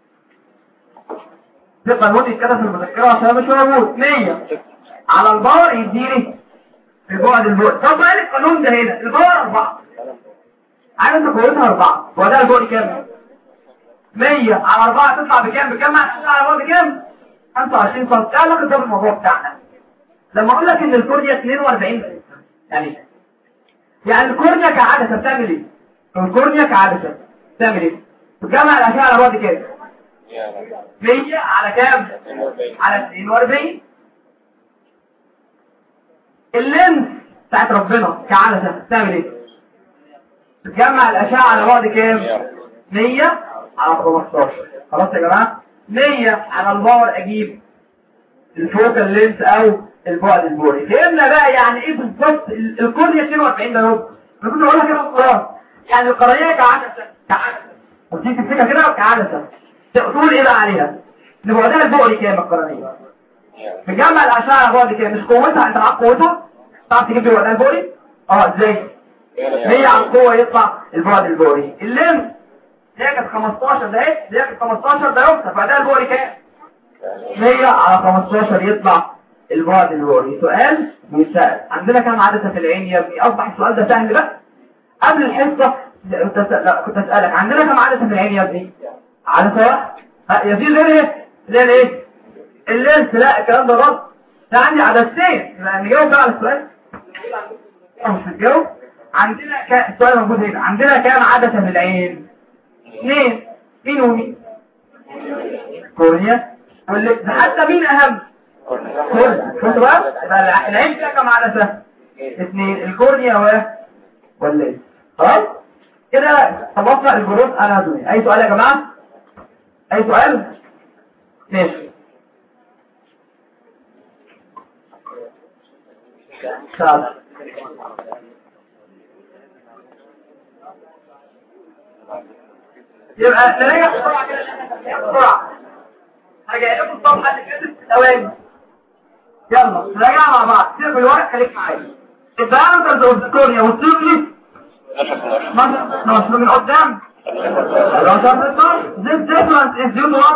في قانون يتكتب في المذكرة عشان مش موجود. 100 على الباور يديني البعد البؤري. طب بقى القانون ده هنا الباور 4. عارف انت قوتها 4 وده البؤري كام؟ 100 على 4 تطلع بكام؟ بجمع الاشعة على بعد كام؟ 25 سم. ايه علاقة ده بالموضوع بتاعنا؟ لما اقول لك ان الكورنيا 42 يعني الكورنيا كعدسة بتعمل ايه؟ الكورنيا كعدسة بتعمل ايه؟ بتجمع الاشعة على بعد كام؟ 100 على كام؟ على 42. اللينس بتاعت ربنا كعدسة بتعمل ايه؟ بتجمع الاشعة على بعد كام؟ 100 على 15. خلاص يا جماعة؟ 100 على الباور اجيب الفوكال لينس او البعد البوري. فهمنا بقى يعني ايه بالظبط الكورنيا 42 ده اهو. انا كنت بقولها كده خلاص. يعني القرنية كعدسة وتيجي تمسكها كده كعدسة تقول ايه بقى عليها؟ ان بعدها البؤري كام القرنية؟ بتجمع الاشعة على بعد كام؟ مش قوتها، انت معاك قوتها تعرف تجيب لي بعدها البؤري؟ ازاي؟ 100 على القوة يطلع البعد البؤري. اللينس هي كانت 15 ده ايه؟ هي كانت 15 ده يوصل بعدها البؤري كام؟ 100 على 15 يطلع البعد البؤري. سؤال بيتسأل عندنا كام عدسة في العين يا ابني؟ اصبح السؤال ده سهل بقى. قبل الحصه كنت اسالك عندنا كم عدسه في العين يا ابني؟ عدسه واحده. يا في غير ايه؟ زي الايه؟ اللينس. لا الكلام ده غلط، ده عندي عدستين. نجاوب بقى على السؤال. مش هتجاوب. عندنا السؤال موجود هنا، عندنا كام عدسه في العين؟ 2. مين ومين؟ كورنيا حتى مين اهم؟ كورنيا. شفت بقى العين فيها كام عدسه؟ 2، الكورنيا واللينس. خلاص كده خلصنا الجروث اناتومي. اي سؤال يا جماعه؟ اي سؤال؟ ماشي. يبقى نراجع بسرعه كده بسرعه. هرجع لكم الصفحه اللي فاتت في ثواني. يلا نراجع مع بعض. سيب الورق خليك معايا. الدايمتر اوف الكورنيا والسيرفيس ماشي من قدام. This difference is due to what?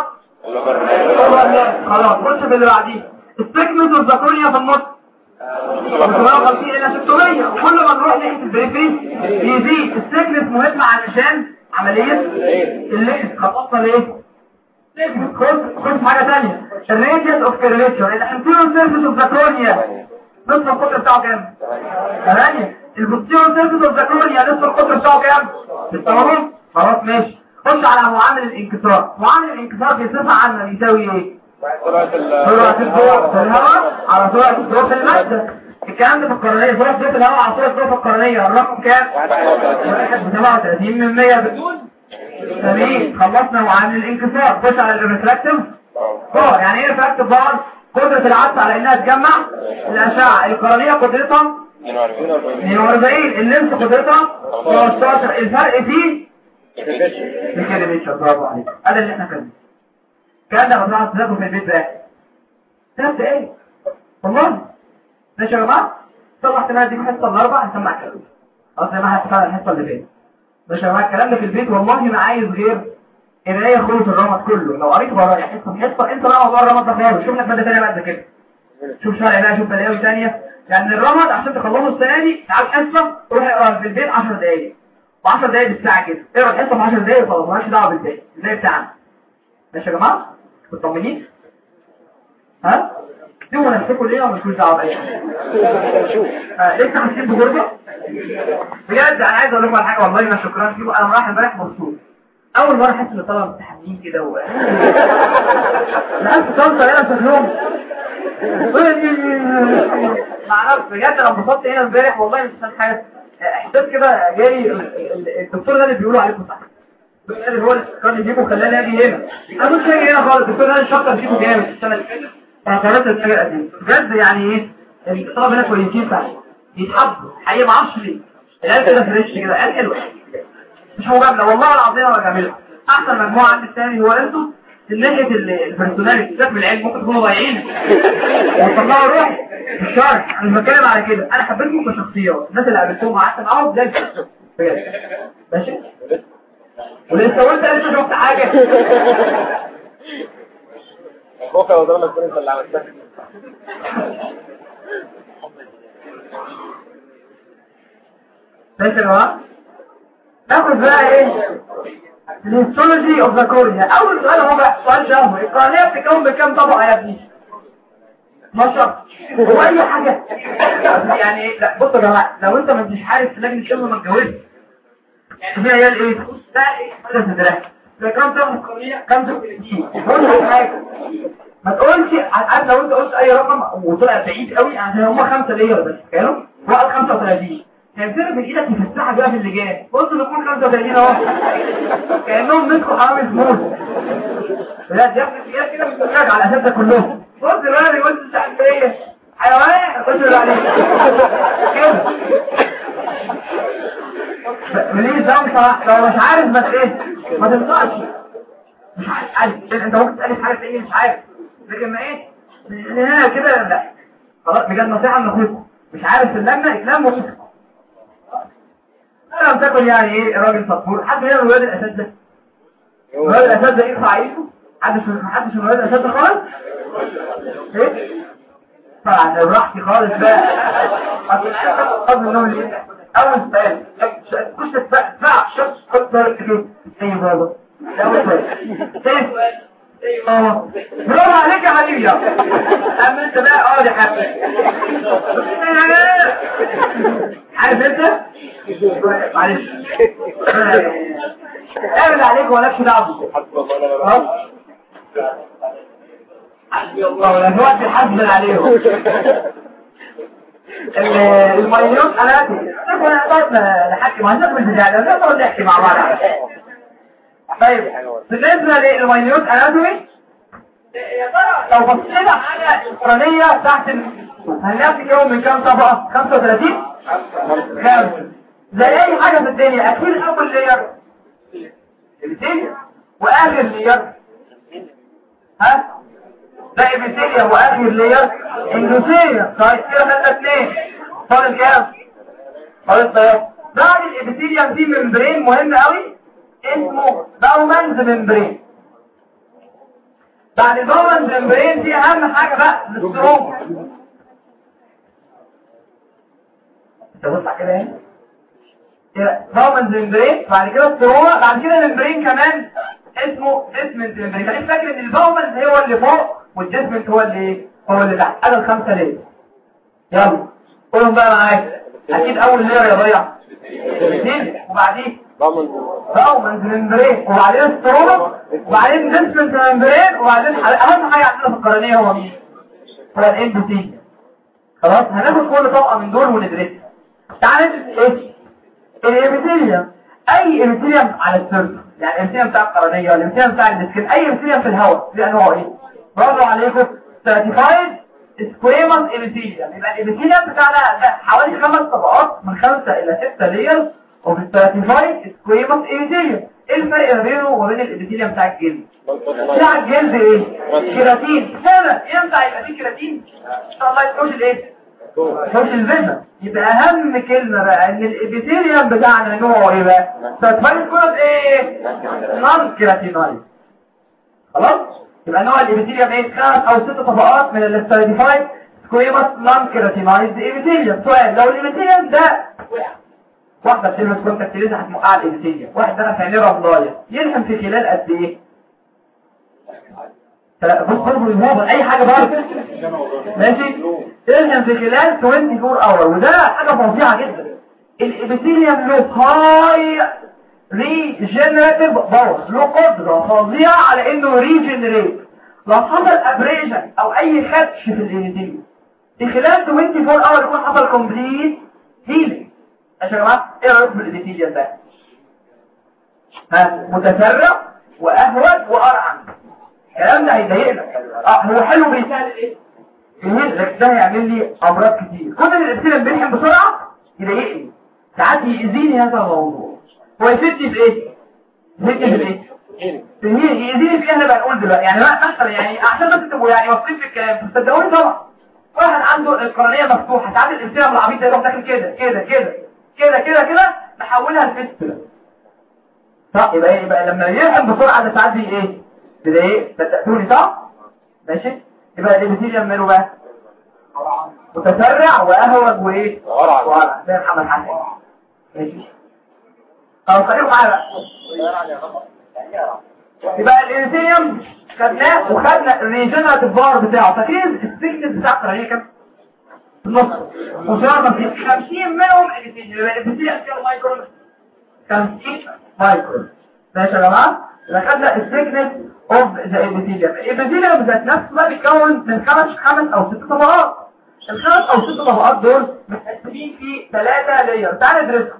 خلاص خش في اللي بعديه. السيجمنت اوف ذا كورنيا في النص 150 الى 600. وكل ما نروح ناحيه البريفري يزيد. السيجمنت مهم علشان عمليه اللينس. خلصنا ليه؟ خش حاجه ثانيه. الراديوس اوف كيرليتشر. الانتيريور سيرفيس اوف ذا كورنيا نصف القطر بتاعه كام؟ 8. البوستيريور سيرفيس اوف ذا كورنيا نصف القطر بتاعه كام؟ 6. خلاص ماشي. خش على معامل الانكسار. معامل الانكسار في صفه عامه بيساوي ايه؟ سرعه الضوء في الهواء على سرعه الضوء في الماده. الكلام ده في القرنيه. سرعه الضوء في الهواء على سرعه الضوء في القرنيه الرقم كام؟ 37% بدون تمام. خلصنا معامل الانكسار. خش على الريفراكتيف باور. يعني ايه ريفراكتيف باور؟ قدرة العدسة على انها تجمع الاشعة. القرنية قدرتها 42. اللينس قدرتها 15. الفرق فيه الكيرفيتشر. برافو عليك. هذا اللي احنا كنا الكلام ده بنقعد نذاكره في البيت بقى 3 دقايق والله. ماشي يا جماعه. طبعا احتمال دي حصه الاربع هنسمع الكلام اصلا ما هتفهم الحصه اللي فاتت. ماشي يا جماعه. الكلام ده في البيت والله ما عايز غير قرايه خلص الرمد كله. لو قريت بره حصه انت بقى موضوع الرمد ده خالص. شوف لك ماده ثانيه بعد كده. شوف شرح بقى، شوف بلاوي ثانيه. يعني الرمد عشان تخلصه السنه دي تعال حصه روح اقرا في البيت 10 دقايق و10 دقايق بالساعه كده. اقرا الحصه في 10 دقايق خلاص مالكش دعوه بالباقي. الباقي بتاعنا. ماشي يا جماعه. مطمنين؟ ها؟ سيبوا نفسكم ليه ومالكوش دعوه باي حاجه. لسه حاسين بغربه؟ بجد انا عايز اقول لكم على حاجه والله ما شكرا فيكم. انا رايح امبارح مبسوط. اول مره احس ان الطلبه متحمسين كده لا انت صوت هنا شكلهم ما اعرفش بجد. انا انبسطت هنا امبارح والله مش عشان حاجه. احساس كده جاي. الدكتور ده اللي بيقولوا عليكم صح. الدكتور اللي هو اللي كان يجيبه خلاني اجي هنا. انا مش جاي هنا خالص. الدكتور ده شكر فيكم جامد السنه اللي فاتت. انا قررت الحاجه القديمه بجد. يعني ايه الطلبه هنا كويسين فعلا يتحبوا حقيقه. ما اعرفش ليه العيال كده فريش كده. عيال حلوه مش مجامله والله العظيم. انا بجاملها. احسن مجموعه عندي الثاني هو انتوا. من ناحيه البرسوناليتي ذات بالعلم ممكن تكونوا ضايعين وطلعوا روح في الشرح. انا بتكلم على كده. انا حبيتكم كشخصيات. الناس اللي قابلتهم قعدت معاهم زي بجد. ماشي. ولسه وانت لسه شفت حاجه خوفا وضرنا الكورنيا اللي عملتها. ماشي يا جماعه. ناخد بقى ايه الهيستولوجي اوف ذا كورنيا. اول سؤال هو بقى سؤال شهوي. القرنيه بتتكون من كام طبقه يا ابني؟ 12. هو اي حاجه يعني. لا بص يا جماعه. لو انت مش عارف في لجنه الشم ما اتجوزت يعني هي عيال ايه؟ ده ايه حاجه صدرها. ده كام طبقه القرنيه؟ 35. قول حاجه ما تقولش. عارف لو انت قلت اي رقم وطلع بعيد قوي عشان هم 5 لير بس كانوا وقت 35 هيمسكوا بايدك يفتحها بقى في اللجان. بص نكون 35 اهو كانهم مسكوا حرامي موت. لا دي احنا كده بنتفرج على الاساس ده كلهم. بص الولد يقول مش عارف ايه حيوان خش عليه كده. ليه ده بصراحه لو مش عارف بس ايه ما تنطقش. مش عارف انت ممكن تسالني في حاجه تانية مش عارف لكن ما ايه هنا كده لا. خلاص بجد نصيحه من اخوكم. مش عارف في اللجنه اكلام وصفكم. انا لم تكن يعني ايه راجل صبور. حد هنا من ولاد الاساس ده؟ ولاد الاساس ده يرفع ايده. حدش من ولاد الاساس ده خالص؟ ايه؟ طبعا براحتي خالص بقى. اول سؤال مش تدفع شخص تقدر كده اي بابا برافو عليك يا حبيبي. اما انت بقى يا حبيبي عارف انت معلش اعمل عليك ولكش دعوه. حسبي الله ولا وقت الحسب عليهم. الماينيوت انا نحكي مع الناس بالبدايه نقدر نحكي مع بعض. طيب بالنسبه للماينيوت اناتومي يا ترى لو بصينا على القرنيه تحت هنلاقي يوم من كام طبقه 35 خمسه زي اي حاجه في الدنيا. اكيد اول لير الابيثيليوم واخر لير ها ده ابيثيليوم واخر لير اندوثيليوم. طيب كده خدنا اثنين فاضل كام؟ فاضل ثلاثه. بعد الابيثيليوم في ممبرين مهم قوي اسمه باومانز ممبرين. بعد الباومانز ممبرين في اهم حاجه بقى الاستروما. انت بص على كده اهي باومانز ممبرين بعد كده استروما بعد كده ممبرين كمان اسمه ديسمنت ممبرين. خليك فاكر ان الباومانز هو اللي فوق والديسمنت هو اللي تحت. ادي الخمسه ليه. يلا قولهم بقى معايا. اكيد اول لير يا ضيع اثنين وبعدين باومانز ممبرين وبعدين استروما وبعدين ديسمنت ممبرين وبعدين اهم حاجه عندنا في القرنيه هو مين؟ هو الاندوثيليوم. خلاص هناخد كل طبقه من دول وندرسها. تعالى ايه الابيثيليوم. اي ابيثيليوم على السيرفس يعني الابيثيليوم بتاع القرنيه ولا الابيثيليوم بتاع السكين اي ابيثيليوم في الهواء في انواع ايه؟ برافو عليكم سيرتيفايد سكويموس ابيثيليوم. يبقى الابيثيليوم بتاعنا ده حوالي 5 طبقات من 5 إلى 6 لير وفي السيرتيفايد سكويموس ابيثيليوم. ايه الفرق بينه وبين الابيثيليوم بتاع الجلد؟ بتاع الجلد ايه؟ كيراتين. هنا ينفع يبقى فيه كيراتين؟ ان شاء الله يخش الايه؟ يخش الفيجن. يبقى اهم كلمه بقى ان الابيثيليوم بتاعنا نوعه ايه بقى؟ سيرتيفايد سكويموس ايه؟ نون كيراتينايز. خلاص؟ يبقى نوع الابيثيليوم ايه؟ 5 أو 6 طبقات من السيرتيفايد سكويموس نون كيراتينايز ابيثيليوم. سؤال لو الابيثيليوم ده واحده بتلبس كونتاكت لينز هتمقع الابيثيليوم. واحد ده في عينيه رملايه يلحم في خلال قد ايه؟ بص برضه اي حاجه برضه ماشي يلحم في خلال 24 اور وده حاجه فظيعه جدا. الابيثيليوم له هاي ريجنريتيف باور له قدره فظيعه على انه ريجنريت. لو حصل ابريشن او اي خدش في الابيثيليوم في خلال 24 اور يكون حصل كومبليت هيلينج. ماشي يا جماعه ايه رايكم في الابيثيليوم ده؟ متسرع واهوج وارعن. الكلام ده هيضايقنا. هو حلو بيسهل ايه؟ لكن ده هيعمل لي امراض كتير. كل الابيثيليوم بيلحم بسرعه يضايقني ساعات يأذيني هذا الموضوع. هو يفيدني في ايه؟ يفيدني في ايه؟ يأذيني في ايه احنا بقى نقول دلوقتي يعني مثلا يعني عشان بس تبقوا يعني واثقين في الكلام تصدقوني طبعا. واحد عنده القرنيه مفتوحه ساعات الابيثيليوم العبيط ده يروح داخل كده كده كده كده كده كده نحولها لفيستولا. صح يبقى ايه؟ يبقى لما يلحم بسرعه ده ساعات ايه؟ ايه؟ صدقتوني صح؟ ماشي؟ يبقى الابيثيليوم ماله بقى؟ متسرع واهوج وايه؟ ورع زي محمد حسن. ماشي خليكم معايا بقى. يبقى الابيثيليوم خدناه وخدنا الريجنراتيف باور بتاعه. فاكرين السيكنس بتاع القرنيه كام؟ النص وصلنا في 50 منهم الابيثيليوم. يبقى الابيثيليوم كام مايكرون؟ 50 مايكرون. ماشي يا جماعه؟ يبقى خدنا السيكنس اوف ذا ابيثيليوم. الابيثيليوم ذات نفسه ده بيتكون من 5 أو 6 طبقات. ال5 أو 6 طبقات دول متقسمين في 3 لاير. تعال ندرسهم.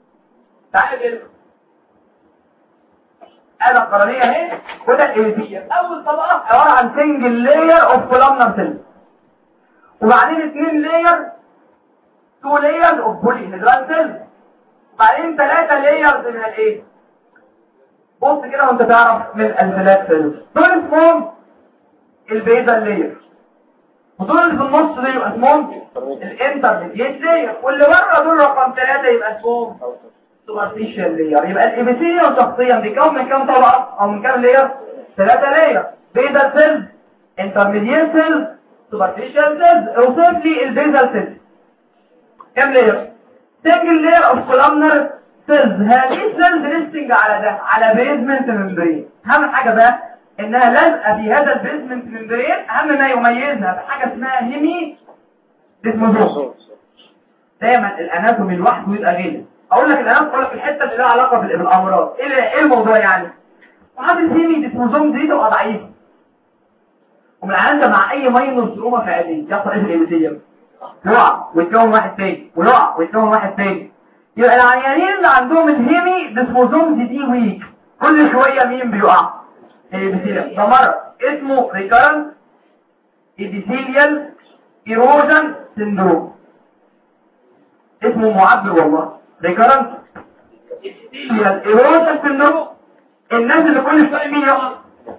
ادي القرنيه اهي وده الابيثيليوم. اول طبقه عباره عن سنجل لاير اوف كولامنر سيل وبعدين 2 لاير 2 لايرز اوف بولي هيدرال سيل وبعدين 3 لايرز من الايه؟ بص كده وانت تعرف من الفلات سيلز. دول اسمهم البيزال لاير ودول اللي في النص دول يبقى اسمهم الانترميديت لاير واللي بره دول رقم 3 يبقى اسمهم سوبرفيشال لاير. يبقى الابيثيليوم شخصيا بيكون من كام طبقه او من كام لاير؟ 3 لاير. بيزال سيلز انترميديت سيلز سوبرفيشال سيلز. اوصف لي البيزال سيلز كام لاير؟ سنجل لاير اوف كولامنر سيلز. هذه السيلز ريستنج على ده، على بيزمنت ممبرين. اهم حاجه بقى انها لازقه في هذا البيزمنت ممبرين. اهم ما يميزها بحاجه اسمها هيمي ديسموزوم. دايما الاناتومي لوحده يبقى غير. اقول لك الاناتومي، اقول لك الحته اللي لها علاقه بالامراض. ايه الموضوع يعني؟ وحاجه الهيمي ديسموزوم دي تبقى ضعيفه، ومن العاده مع اي ماينور تروما فعليه يحصل ايه في الابيثيليوم؟ يقع ويتكون واحد تاني، ويقع ويتكون واحد تاني. يبقى العيانين اللي عندهم الهيمي ديسموزوم دي ويك، كل شويه مين بيقع؟ الابيثيليوم. ده مرض اسمه ريكارنت ابيثيليال ايروجن سيندروم. اسمه معبر والله، ريكارنت ابيثيليال ايروجن سيندروم. الناس اللي كل شويه مين يقع؟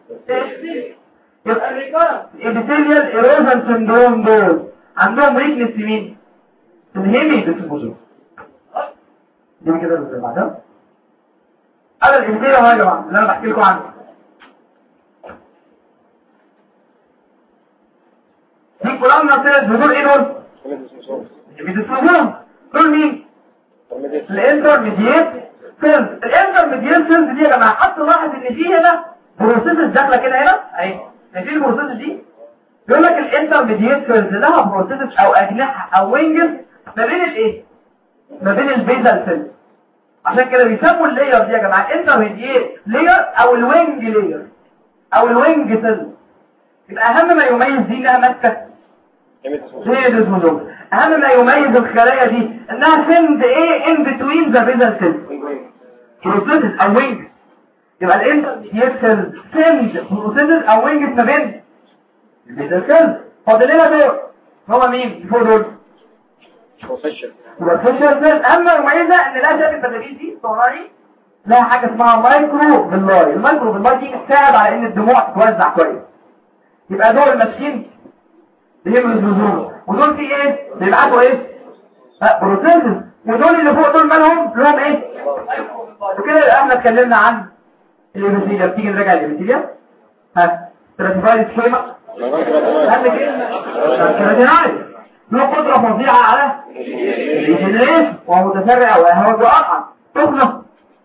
يبقى الريكارنت ابيثيليال ايروجن سيندروم دول عندهم ويكنس مين؟ الهيمي ديسموزوم. دي كده اللي بعدها. هذا الابيثيليوم يا جماعه اللي انا بحكي لكم عنه. دي كلها سيلز دول ايه دول؟ الديسموزوم. دول مين؟ الانترميديت سيلز. الانترميديت سيلز دي يا جماعه حتى لاحظ ان في هنا بروسيس داخله كده هنا اهي. شايفين البروسيس دي؟ يقول لك الانترميديت سيلز لها بروسيس او اجنحه او وينجز ما بين الايه؟ ما بين البيزال سيلز. عشان كده بيسموا اللاير دي يا جماعه انترميديت لاير او الوينج لاير او الوينج سيلز. يبقى اهم ما يميز دي انها ماسكه هي الديسموزوم. اهم ما يميز الخلايا دي انها سند ايه ان بتوين ذا بيزال سيلز، بروسيس او وينج. يبقى الانترميديت سيلز سند بروسيس او وينج ما بين البيزال سيلز. فاضل لنا دول هما مين فوق دول؟ سوبرفيشال سيلز. اما المميزه ان لا شايف البدلين دي صغيرين لها حاجه اسمها مايكرو باللاي. المايكرو باللاي دي بتساعد على ان الدموع تتوزع كويس. يبقى دول ماشيين بيهم الزوزوم، ودول في ايه؟ بيبعتوا ايه؟ بروسيسز. ودول اللي فوق دول مالهم؟ لهم ايه؟ وكده احنا اتكلمنا عن الابيثيليا. بتيجي نراجع الابيثيليا. ستراتيفايد سكيما. اهم كلمه كيراتينايز. له قدره فظيعه على الريجنريشن وهو متسرع وهو اقعد تخلص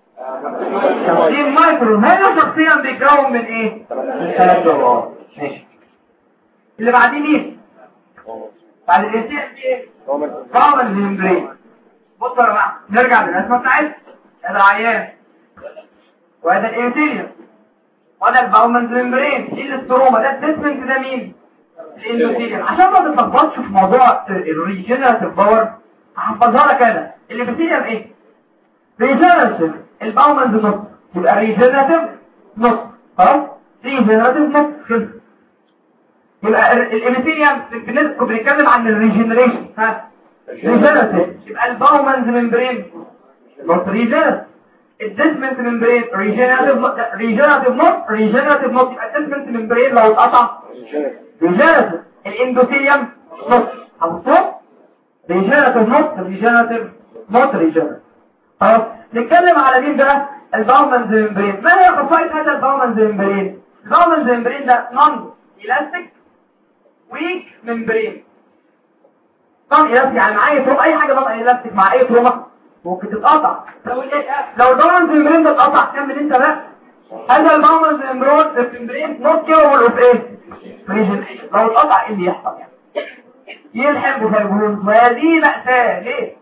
50 مايكرو. هذا شخصيا بيتكون من ايه؟ من 3 دورات. ماشي. اللي بعدين مين؟ بعد الانسان ايه؟ كومن ميمبرين. بصوا يا جماعه نرجع للرسمه بتاعتنا. ده العيان وهذا الانسيليوم وهذا الباومنز ميمبرين. دي الاستروما. ده الديسمنت. ده مين؟ الاندوثيليوم. عشان ما تتلخبطش في موضوع الريجنراتيف باور هحفظها لك انا. الابيثيليوم ايه؟ ريجنراتيف. الباومنز نص. يبقى ريجنراتيف نص. خلاص؟ ريجنراتيف نص. خلص. يبقى الابيثيليوم بنتكلم عن الريجنريشن. ريجنراتيف. يبقى الباومنز ممبرين نوت ريجنراتيف. الديسمنت ممبرين ريجنراتيف نوت ريجنراتيف نوت. يبقى الديسمنت ممبرين لو اتقطع ريجنراتيف. الاندوثيليوم نوت او صوت ريجنراتيف نوت ريجنراتيف. خلاص نتكلم على مين بقى؟ الباومنز ممبرين. ما هي خصائص هذا الباومنز ممبرين؟ الباومنز ممبرين ده نون الاستيك ويك ممبرين. طبعا الاستيك يعني معايا تروما. اي حاجه بقى الاستيك مع اي تروما ممكن تتقطع. لو الباومنز ممبرين ده اتقطع كمل انت بقى. هذا الباومنز ممبرين نوت كيبل اوف ايه؟ ريجنريشن. لو اتقطع ايه اللي يحصل يعني؟ يلحم بفيبروز. وهذه مأساة. ليه؟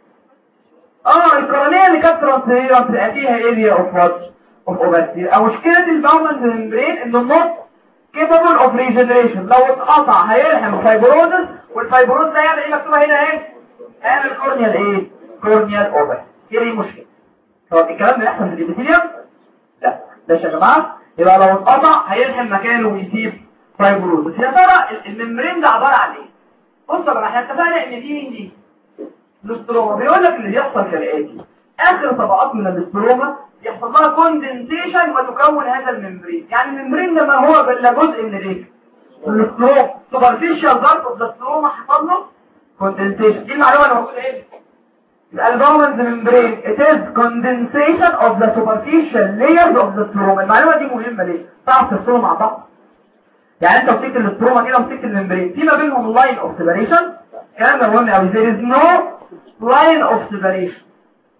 القرنيه اللي كانت ترانسفيرنت فيها اريا اوف اوباسيتي. او مشكله الباومنز ممبرين انه النص capable of regeneration. لو اتقطع هيلحم فايبروزس. والفايبروز ده يعمل ايه؟ مكتوبه هنا اهي. هيعمل كورنيال ايه؟ كورنيال اوباسيتي. ايه المشكله؟ هو الكلام ده يحصل في الابيثيليوم؟ لا. ده يا جماعه يبقى لو اتقطع هيلحم مكانه ويسيب فايبروزس. يا ترى الممبرين ده عباره عن ايه؟ بصوا يا جماعه احنا اتفقنا ان دي مين دي؟ الاستروما. بيقول لك اللي بيحصل كالاتي. اخر طبقات من الاستروما يحصل لها كوندنسيشن وتكون هذا الممبرين. يعني الممبرين ده ما هو الا جزء من الايه؟ من الاستروما. سوبرفيشال بارت اوف الاستروما حصل له كوندنسيشن. دي المعلومه اللي بقول ايه؟ الباومنز ممبرين it is condensation of the superficial layers of the stroma. المعلومه دي مهمه ليه؟ تعرف تفصلوا مع بعض. يعني انت مسكت الاستروما كده ومسكت الممبرين في ما بينهم لاين اوف سيبريشن. الكلام ده مهم قوي. there is no line of separation.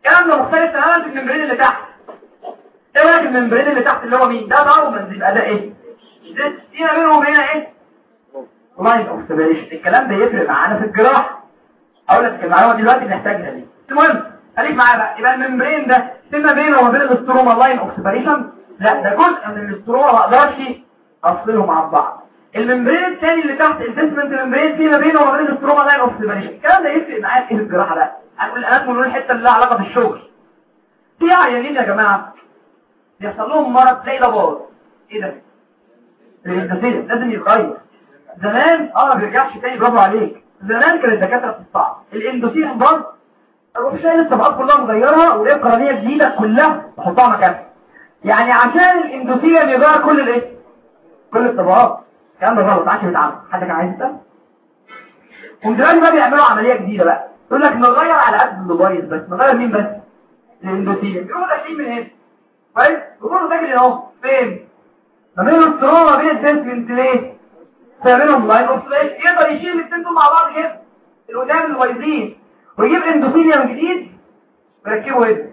الكلام ده مختلف تماما في الممبرين اللي تحت. ايه رايك الممبرين اللي تحت اللي هو مين؟ ده باومنز، يبقى ده ايه؟ ده هنا بينهم وبين ايه؟ لاين اوف سيبريشن. الكلام ده يفرق معانا في الجراحه. اقول لك المعلومه دلوقتي بنحتاجها دي. المهم خليك معايا بقى. يبقى الممبرين ده فيما بينه وما بين الاستروما لاين اوف سيبريشن؟ لا، ده جزء من الاستروما ما اقدرش افصلهم عن بعض. الممبرين الثاني اللي تحت البيسمنت ممبرين فيما بينه وما بين الاستروما لاين اوف سيبريشن. الكلام ده يفرق معايا في الجراحه بقى. هنقول الاناتومي ونقول الحته اللي لها علاقه بالشغل. في عيانين يا جماعه بيحصل لهم مرض زي ده باظ. ايه ده؟ الاندوثيليوم لازم يتغير. زمان ما بيرجعش تاني، برافو عليك. زمان كانت الدكاتره بتستعب الاندوثيليوم باظ، اروح شايل الطبقات كلها مغيرها وليه قرنيه جديده كلها احطها مكانها. يعني عشان الاندوثيليوم يغير كل الايه؟ كل الطبقات. الكلام ده غلط، ما عادش بيتعمل. حد كان عايز يسال؟ ودلوقتي بقى بيعملوا عمليه جديده بقى، يقول لك نغير على قد اللي بايظ بس. نغير مين بس؟ الاندوثيليوم. يقولوا داخلين من هنا كويس، يقولوا داخل اهو فين؟ ما بين الاستروما بين البيسمنت ليه؟ بيعملهم لاين اوف سيبريشن. يقدر يشيل الاثنين دول مع بعض كده القدام اللي بايظين ويجيب اندوثيليوم جديد ويركبه هنا.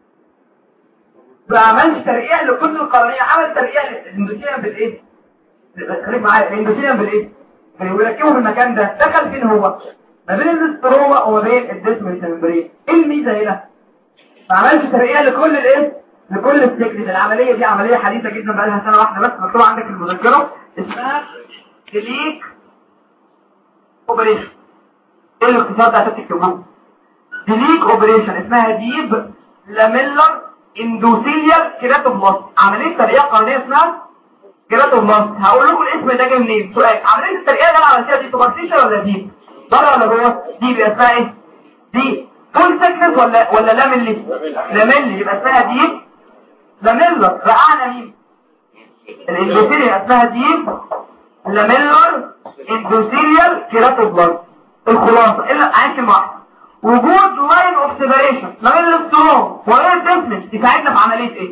ما عملش ترقيع لكل القرنيه، عمل ترقيع للاندوثيليوم بالايه؟ خليك معايا، الاندوثيليوم بالايه؟ ويركبه في المكان ده. دخل فين هو؟ ما بين الاستروما وما بين البيسمنت ممبرين. ايه الميزه هنا؟ ما عملش ترقيع لكل الايه؟ لكل السكنس. العمليه دي عمليه حديثه جدا بقى لها سنه واحده بس، مكتوبه عندك في المذكره، اسمها ديليك اوبريشن. ايه الاختصار ده عشان تكتبوه؟ ديليك اوبريشن اسمها ديب لاميلر اندوثيليال كيراتوبلاست. عمليه ترقيع قرنيه اسمها كيراتوبلاست. هقول لكم الاسم ده جاي منين. سؤال: عمليه الترقيع اللي انا عملتها دي سوبرفيشال ولا ديب؟ بره ولا جوه؟ ديب. يبقى اسمها ايه؟ ديب. فول سكنس ولا لاميلي؟ لاميلي. يبقى اسمها ديب لاميلر. رقعنا مين؟ الاندوثيليال. اسمها ديب لاميلر اندوثيليال كيراتوبلاست. الخلاصه الا عايز واحد: وجود لاين اوف سيبريشن ما بين الاستروم وبين البيسمنت يساعدنا في عمليه ايه؟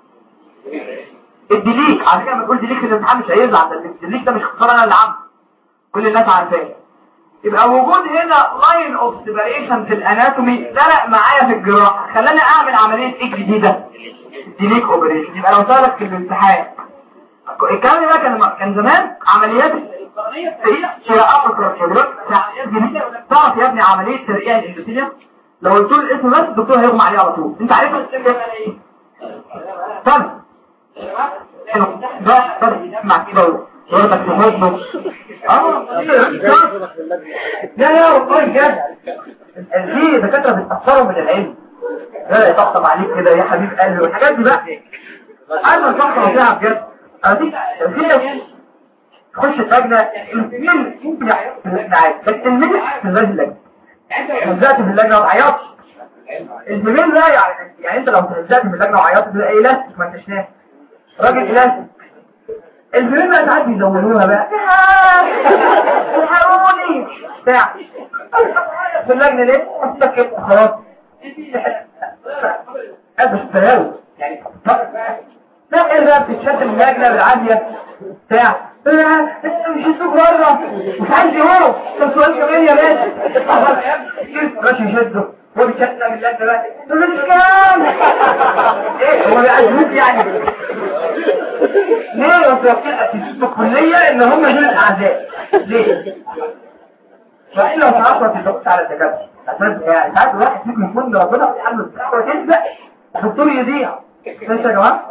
الديليك. على فكره لما تقول ديليك في الامتحان مش هيزعل، ده الديليك ده مش اختصار انا اللي عامله، كل الناس عارفاه. يبقى وجود هنا لاين اوف سيبريشن في الاناتومي فرق معايا في الجراحه، خلاني اعمل عمليه ايه جديده؟ ديليك اوبريشن. يبقى لو سالك في الامتحان الكلام ده كان زمان عمليات هي افرق دلوقتي عمليات جديده. تعرف يا ابني عمليه ترقيع الاندوثيليوم؟ لو قلت له الاسم بس الدكتور هيغمى عليه على طول. انت عارف الاسم ده ايه؟ طب ده اسمع كده ورقك في حضنه. لا والله بجد في دكاتره بتاثروا من العلم. لا يطبطب عليك كده يا حبيب قلبي والحاجات دي بقى. انا بفكر فيها بجد. اديك في تخش اللجنه المين ممكن يعيط في اللجنه عادي، بس المين في اللجنه نزلت في اللجنه ما تعيطش. المين لا يعني انت لو نزلت في اللجنه وعيطت تبقى ايه؟ لاستيك، ما انتش ناس راجل لاستيك. المين بقى ساعات بيزودوها بقى الحقوني بتاع في اللجنه ليه؟ سكت خلاص. بس تهاوي يعني لا ايه بقى بتتشد من اللجنه بالعافيه بتاع مش هتسوق بره مش عايز يهرب. طب سؤال كمان يا باشا ماشي يشده هو بيتشد من اللجنه بقى تقول له مش كام ايه هو بيعجبوك يعني ليه؟ وتوكل في الكليه ان هم دول الاعداء ليه؟ فإن لو تعرفت الدكتور على الدكاتره يعني ساعات الواحد فيكم يكون ربنا في حاله وتسبق الدكتور يضيع. ماشي يا جماعه؟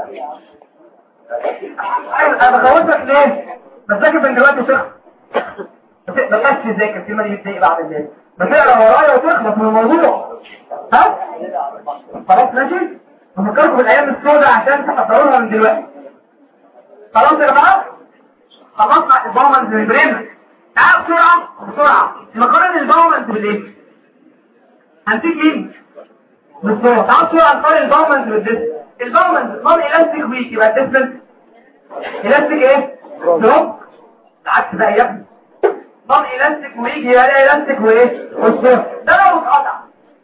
انا بخوفك ليه؟ بذاكر من دلوقتي وتخلص. ما تبقاش تذاكر في مالي يتضايق بعد الليل، بتقرا ورايا وتخلص من الموضوع. ها؟ خلاص ماشي؟ بفكركم بالايام السوداء عشان تحضروها من دلوقتي. خلاص يا جماعه؟ خلصنا الباومنز ميمبرين. تعالوا بسرعه نقارن الباومنز بالايه؟ هنسيب مين؟ بالصوره. تعالوا بسرعه نقارن الباومنز بالديسك. الباومنز نون الاستيك ويك يبقى الديسبنس الاستيك ايه؟ دروب. العكس بقى يا ابني نون الاستيك ويك يبقى الاستيك وايه؟ والصوره. ده لو اتقطع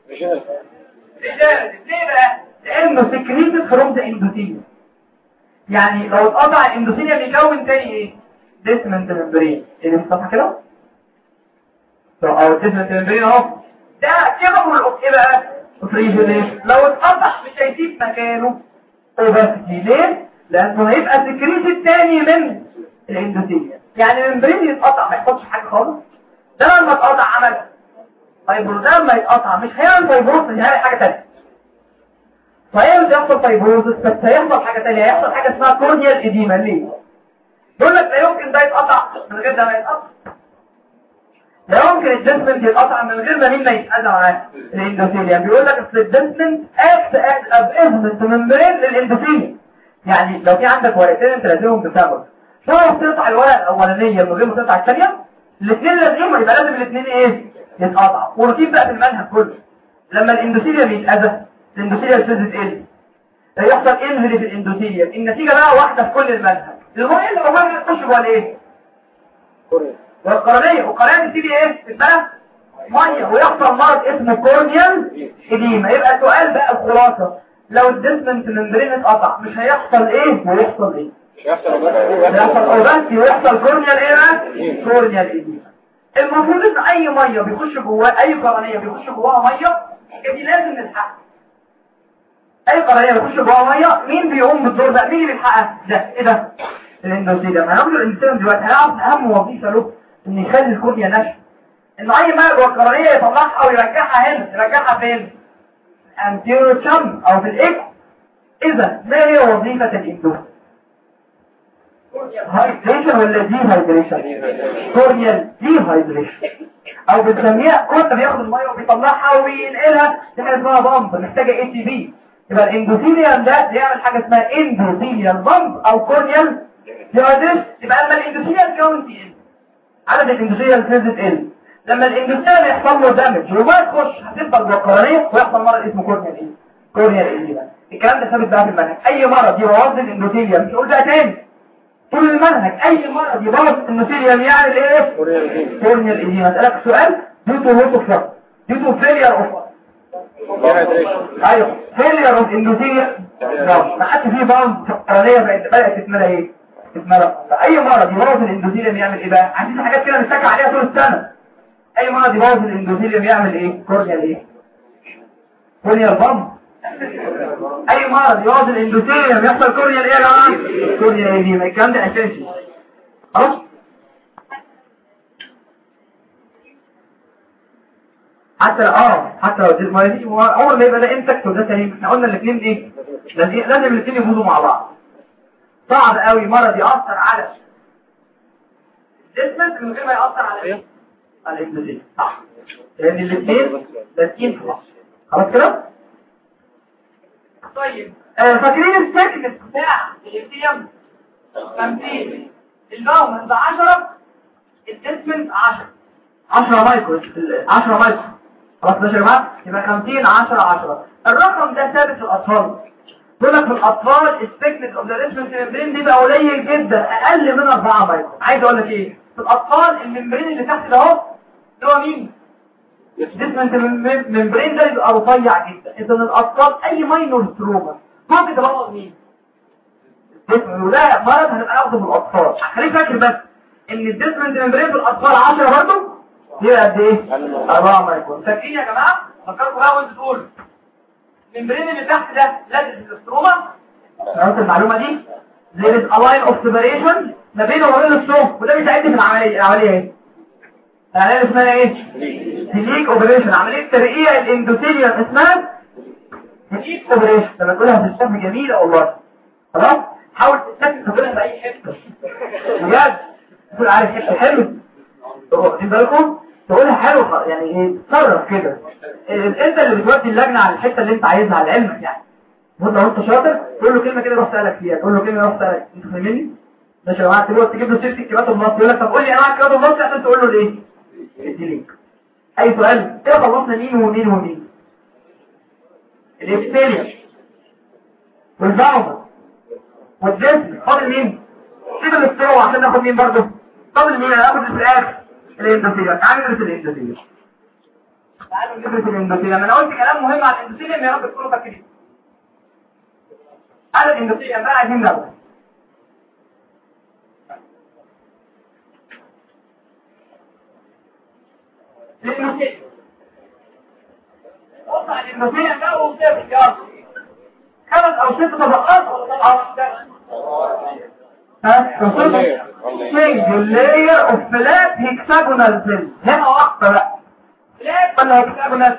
ليه بقى؟ لانه سكريتد فروم ذا اندوثيليوم. يعني لو اتقطع الاندوثيليوم يكون تاني ايه؟ ديسمنت ممبرين. اللي مفتوحه كده او ديسمنت ممبرين اهو. ده كده ايه بقى؟ اوفريجينيشن. لو اتقطع مش هيسيب مكانه اوباسيتي. ليه؟ لانه هيبقى سكريت الثاني من الاندوثيليوم. يعني الممبرين يتقطع ما يحصلش حاجه خالص. ده لما اتقطع عمل فايبروز. ده لما يتقطع مش هيعمل فايبروز، مش هيعمل حاجه ثانيه. صحيح مش هيحصل فايبروز بس هيحصل حاجه ثانيه، هيحصل حاجه اسمها كورنيال اديما. ليه؟ يقول لك لا يمكن ده يتقطع من غير ده ما يتقطع. لا يمكن الديسمنت يتقطع من غير ما مين ما يتأذى معاه الاندوثيليوم. بيقول لك اصل الديسمنت اكت از ازمنت ممبرين للاندوثيليوم. يعني لو في عندك ورقتين انت لازمهم بسبب، تعرف تقطع الورقه الاولانيه من غير ما تقطع الثانيه، الاثنين لازمهم، يبقى لازم الاثنين ايه؟ يتقطعوا. وروتين بقى في المنهج كله. لما الاندوثيليوم يتأذى الاندوثيليوم سيلز تقل، يحصل انهري في الاندوثيليوم. النتيجه بقى واحده في كل المنهج. المهم اللي هو يخش جوه الايه؟ والقرنيه. والقرنيه تبتدي ايه؟ تبقى ميه ويحصل مرض اسمه كورنيال اديما. يبقى السؤال بقى الخلاصه، لو الديسمنت ممبرين اتقطع مش هيحصل ايه ويحصل ايه؟ يحصل اوباسيتي ويحصل كورنيال ايه بقى؟ كورنيال اديما. المفروض ان اي ميه بيخش جواها، اي قرنيه بيخش جواها ميه، دي لازم نلحقها. اي قرنيه بيخش جواها ميه، مين بيقوم بالدور ده؟ مين اللي بيلحقها؟ ده ايه ده؟ الاندوثيليوم. هناخد الاندوثيليوم دلوقتي، هنعرف اهم وظيفه له ان يخلي الكورنيا ناشفه. انه اي ماء جوه القرنيه يطلعها ويرجعها هنا. يرجعها فين؟ انتيرو تشام او في الاكس. اذا ما هي وظيفه الاندوثيليوم؟ هايدريشن ولا دي هايدريشن؟ كورنيال دي هايدريشن، او بنسميها كورنيا بياخد الميه وبيطلعها وينقلها. دي حاجه اسمها بامب محتاجه اي تي بي. يبقى الاندوثيليوم ده بيعمل حاجه اسمها اندوثيليال بامب او كورنيال دي هايدريشن. يبقى لما الاندوثيليال كاونت يقل، عدد الاندوثيليال سيلز تقل، لما الاندوثيليال يحصل له دامج وما تخش هتفضل جوه القرنيه ويحصل مرض اسمه كورنيال ايه؟ كورنيال اديما. الكلام ده ثابت بقى في المنهج. اي مرض يبوظ الاندوثيليوم، مش هقول ده تاني طول المنهج، اي مرض يبوظ الاندوثيليوم يعمل ايه؟ كورنيال اديما. اسالك سؤال، ديو تو هوت اوف فلوك، ديو تو فيلير اوف ايوه فيلير اوف اندوثيليوم، ما حدش فيه باوند في القرنيه بدات تتملى ايه؟ تتملى. فاي مرض يبوظ الاندوثيليوم يعمل ايه بقى؟ عندنا حاجات كده نتكع عليها طول السنه. اي مرض يبوظ الاندوثيليوم يعمل ايه؟ كورنيال ايه؟ كورنيال بامب. اي مرض يبوظ الاندوثيليوم يحصل كورنيال ايه يا جماعه؟ كورنيال ايه. الكلام ده اساسي. خلاص؟ حتى لو دي عمر ما يبقى ده انتكت وده سليم. احنا قلنا الاثنين ايه؟ لازم الاثنين يفوزوا مع بعض. صعب قوي مرض يأثر على الجسم من غير ما يأثر على ايه؟ على الاندوثيليوم. صح، لان الاثنين لازقين في بعض. خلاص كده؟ طيب فاكرين السكنس بتاع الاندوثيليوم 50 الباومنز 10 الديسمنت 10 مايكرو 10 مايكرو. خلاص ماشي يا جماعه؟ يبقى 50 10 10. الرقم ده ثابت في الاطفال. بيقول لك في الاطفال الثيكنس اوف ذا ديسمنت ممبرين بيبقى قليل جدا، اقل من 4 مايكرو. عايز اقول لك ايه؟ في الاطفال الممبرين اللي تحت ده اهو اللي هو مين؟ الديسمنت ممبرين ده بيبقى رفيع جدا. اذا الاطفال اي ماينور ستروما ممكن تبوظ مين؟ وده مرض هنبقى ناخده في الاطفال. خليك فاكر بس ان الديسمنت ممبرين في الاطفال 10 برضه يبقى قد ايه؟ 4 مايكرو. فاكرين يا جماعه؟ فكركم بقى وانتوا تقولوا الممبرين اللي تحت ده لازم في الاستروما. عرفت المعلومه دي؟ there is a line of separation ما بينه وما بين الصوم، وده بيساعدني في العمليه ايه؟ العمليه اسمها ايه؟ ديليك اوبريشن. عمليه ترقيع الاندوثيليوم اسمها ديليك اوبريشن. لما تقولها في الشرح جميله والله. خلاص؟ حاول تقولها في اي حته بجد. تقول عارف حته حلو واخدين بالكم؟ تقولها حلو يعني ايه؟ تصرف كده. انت اللي بتودي اللجنه على الحته اللي انت عايزها على علمك يعني. وانت لو انت شاطر تقول له كلمه كده يروح سالك فيها، تقول له كلمه يروح سالك. انت فاهمني؟ ماشي يا جماعه؟ تجيب له سيره الكبات النص، يقول لك طب قول لي انواع الكبات النص عشان تقول له الايه؟ الديليك. اي سؤال؟ كده خلصنا مين ومين ومين؟ الابتيليوم والباومر والجسم. فاضل مين؟ سيب الاستروما عشان ناخد مين برضه؟ فاضل مين؟ انا هاخد في الاخر الاندوثيليوم. تعالوا ندرس الاندوثيليوم. انا قلت كلام مهم عن الاندوثيليوم يا رب تكونوا فاكرين. على الاندوثيليوم بقى عايزين نعرف الاندوثيليوم. بص على الاندوثيليوم ده وسيبك يلا 5 أو 6 طبقات ولا طبقات؟ single layer of flat hexagonal cells. هنا واحدة بقى flat ولا hexagonal؟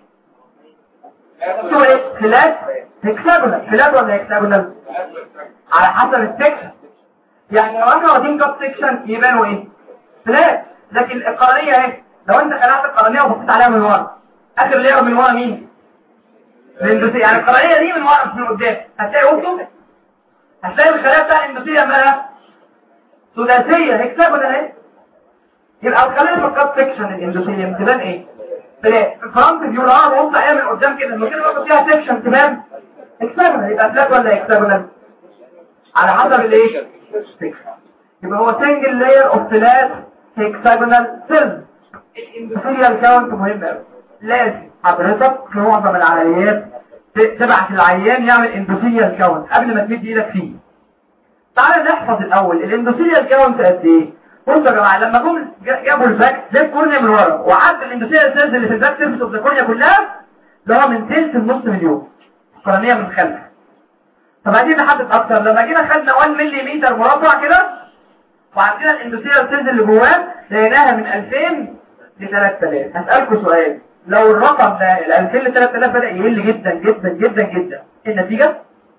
شو ايه؟ flat hexagonal. flat ولا hexagonal؟ على حسب السكشن. يعني لو احنا واخدين كاب سكشن يبانوا ايه؟ flat. لكن القرنية اهي لو انت خلعت القرنية وبصيت عليها من ورا اخر لير من ورا مين؟ الاندوثيليوم. يعني القرنية دي من ورا مش من قدام. هتلاقي اوتو هتلاقي الخلايا بتاع الاندوثيليوم مالها ثلاثية هكساجونال اهي. يبقى الخلايا في الكاب سكشن الاندوثيليوم تبان ايه؟ فلات. الفرونت فيو لو انا ببص عليها من قدام كده لما كده باخد فيها سكشن تبان هكساجونال. يبقى فلات ولا هكساجونال؟ على حسب الايه؟ يبقى هو سنجل لاير اوف فلات هكساجونال سيلز. الاندوثيليال كاونت مهم قوي. لازم حضرتك في معظم العمليات تبعت العيان يعمل اندوثيليال كاونت قبل ما تمد ايدك فيه. تعالى نحفظ الاول الاندوثيليال كاونت قد ايه. بصوا يا جماعه لما جم جابوا الباك ده الكورنيا من ورا وعد الاندوثيليال سيلز اللي في الباك سيرفيس اوف ذا كورنيا كلها اللي هو من تلت لنص مليون القرنيه من خلف. طب عايزين نحدد اكتر. لما جينا خدنا 1 ملم مربع كده وعندنا الاندوثيليال سيلز اللي جواه لقيناها من 2000 ل 3000. هسالكم سؤال، لو الرقم ده ال 2000 ل 3000 بدا يقل جدا جدا جدا جدا النتيجه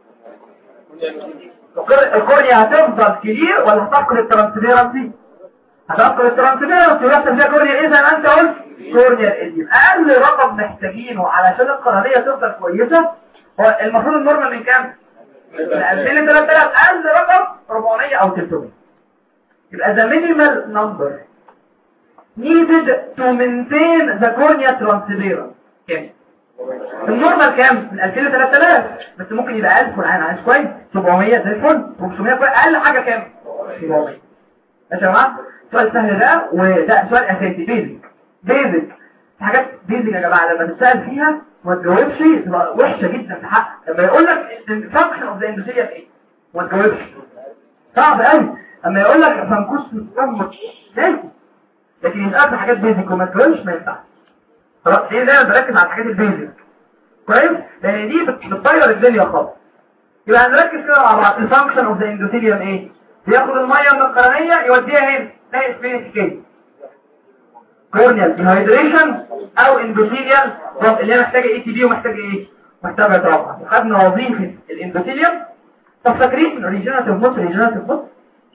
الكورنيا هتفضل كبير ولا هتفقد الترانسبيرنسي؟ هتفقد الترانسبيرنسي ويحصل فيها كورنيا ايه زي ما انت قلت كورنيا الاليم. اقل رقم محتاجينه علشان القرنيه تفضل كويسه هو المفروض النورمال من كام؟ من 2000 ل 3000. اقل رقم 400 او 300. يبقى the minimal number needed to maintain the cornea transparent كام؟ النورمال كام؟ من 2000 ل 3000. بس ممكن يبقى 1000 والعين عايز كويس 700 زي الفل 500 كويس. اقل حاجه كام؟ 700. ماشي يا جماعه. سؤال سهل ده وده سؤال اساسي بيزك حاجات بيزك يا جماعه لما تتسال فيها ما تجاوبش تبقى وحشه جدا في حق. لما يقول لك الفانكشن اوف ذا اندوثيليوم ايه وما تجاوبش صعب قوي. اما يقول لك فانكوس لازم لكن يسالك حاجات بيزك وما تجاوبش ما ينفعش. خلاص ليه دايما بركز على الحاجات البيزك كويس لان دي بتطير الدنيا خالص. يبقى هنركز كده مع بعض. الفانكشن اوف ذا اندوثيليوم ايه؟ بياخد الميه من القرنيه يوديها هنا ده اسمه كده كورنيال ديهايدريشن او اندوثيليال اللي هي محتاجه اي تي بي ومحتاجه ايه؟ محتاجه طبعا. وخدنا وظيفه الاندوثيليوم. طب فاكرين ريجنراتيف موت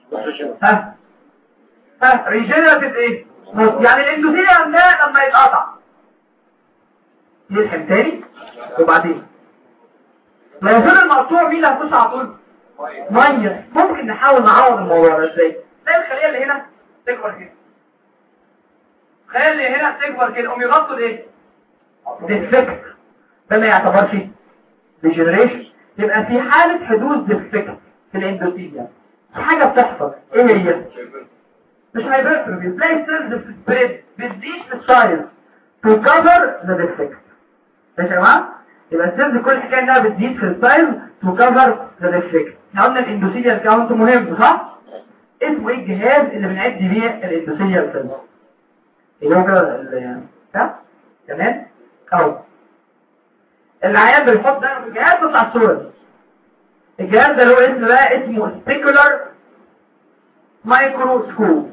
ريجنراتيف ايه؟ يعني الاندوثيليوم ده لما يتقطع يلحم تاني وبعدين لو فضل مقطوع مين اللي هتخش على طول؟ ميه. ممكن نحاول نعوض الموضوع ده ازاي؟ زي الخليه اللي هنا تكبر كده الخليه اللي هنا تكبر كده قوم يغطوا الايه؟ ديفكت. ده ما يعتبرش ديجنريشن. يبقى في حاله حدوث ديفكت في الاندوثيليوم في حاجه بتحصل ايه هي؟ مش هايبرتروفي. تلاقي السيلز بتسبريد بتزيد في السايز تو كفر ذا ديفكت. ماشي يا جماعه؟ يبقى السيلز كل حكايه انها بتزيد في السايز تو كفر ذا ديفكت. احنا قلنا الاندوثيليال كاونت مهم صح؟ اسمه ايه الجهاز اللي بنعد بيه الاندوثيليال سيلز؟ اللي هو كده ها؟ تمام؟ اهو العيان بيحط ده في الجهاز بتاع الصوره دي. الجهاز ده له اسم بقى اسمه سبيكولار مايكروسكوب.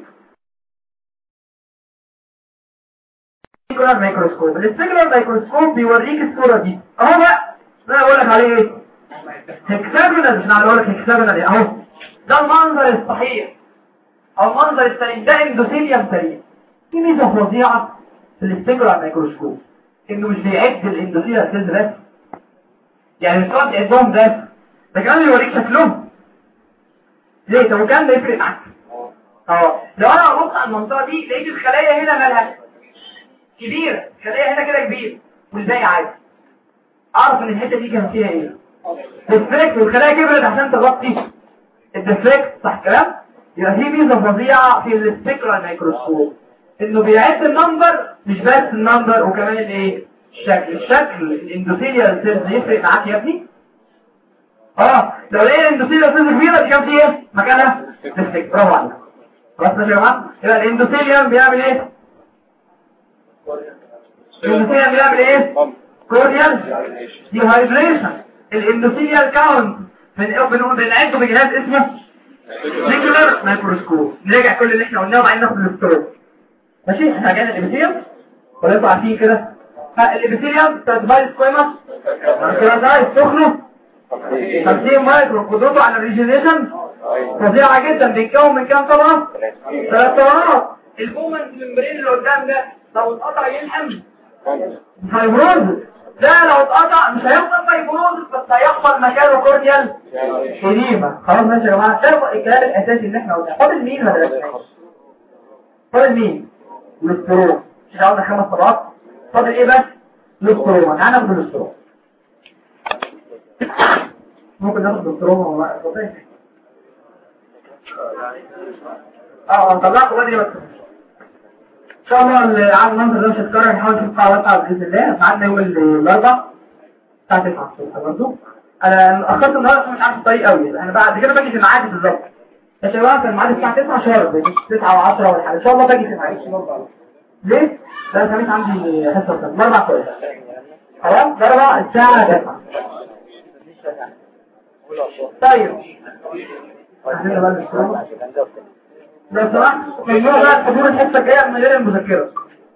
السبيكولار مايكروسكوب بيوريك الصوره دي اهو بقى. انا بقول لك عليه ايه؟ هكساجونال. مش انا بقول لك هكساجونال اهو. ده المنظر الصحيح او المنظر السليم. ده اندوثيليوم سليم. في ميزه فظيعه في السبيكولار مايكروسكوب انه مش بيعد الاندوثيليال سيلز بس. يعني مش بيقعد يعدهم بس ده كمان بيوريك شكلهم. ليه؟ طب وكان ده يفرق معاك؟ لو انا ببص على المنطقه دي لقيت الخلايا هنا مالها كبيره الخلايا هنا كده كبير والباقي عادي اعرف ان الحته دي كان فيها ايه؟ ديفكت. والخلايا كبرت عشان تغطي الديفكت صح الكلام؟ يبقى في ميزه فظيعه في السبيكولار مايكروسكوب انه بيعد النمبر مش بس النمبر وكمان الايه؟ الشكل الاندوثيليال سيلز يفرق معاك يا ابني. لو لقينا الاندوثيليال سيلز كبيره دي كام في ايه؟ مكانها ديفكت. برافو عليك. خلاص ماشي يا جماعه. يبقى الاندوثيليوم بيعمل ايه؟ الاندوثيليوم بيعمل ايه؟ كورنيال ديهايدريشن. الاندوثيليال كاونت بنعده بجهاز اسمه سيكولار مايكروسكوب. نراجع كل اللي احنا قلناه وبعدين ناخد الاستروك. ماشي احنا جايين الابيثيليوم ولا انتوا عارفين كده؟ الابيثيليوم ترانسفيرس سكويموس كرازايز سخنه 50 مايكرون، قدرته على الريجنريشن فظيعه جدا. بيتكون من كام طبقه؟ 3 طبقات. البومنت ممبرين اللي قدام ده لو اتقطع يلحم فايبروز. ده لو اتقطع مش هيحصل فايبروز بس هيحصل مكانه كورنيال إديمة. خلاص ماشي يا جماعه، ده الكلام الاساسي اللي احنا قلناه. فاضل مين ولا لا؟ فاضل مين؟ الاستروم. مش عاوزنا 5 طبقات، فاضل ايه بس؟ الاستروم. تعالى ناخد الاستروم. ممكن ناخد الاستروم ولا لا؟ طلعته بدري بس ان شاء الله. العام المنظر ده مش هتكرر، نحاول نشوف قاعده واسعه باذن الله. ميعادنا يوم الاربعاء الساعه 9 الصبح. برضه انا اخرت النهارده مش عارف الطريق قوي، انا بعد كده باجي في الميعاد بالظبط يا شباب. كان الميعاد الساعه 9 شهر 9 و10 ولا حاجه. ان شاء الله باجي في الميعاد ليه؟ ده سميت عندي حصه الاربع كويس. خلاص ضربه الساعه 9. طيب عايزين بقى نشوف لو سمحت ممنوع بقى حضور الحصه الجايه من غير المذاكره.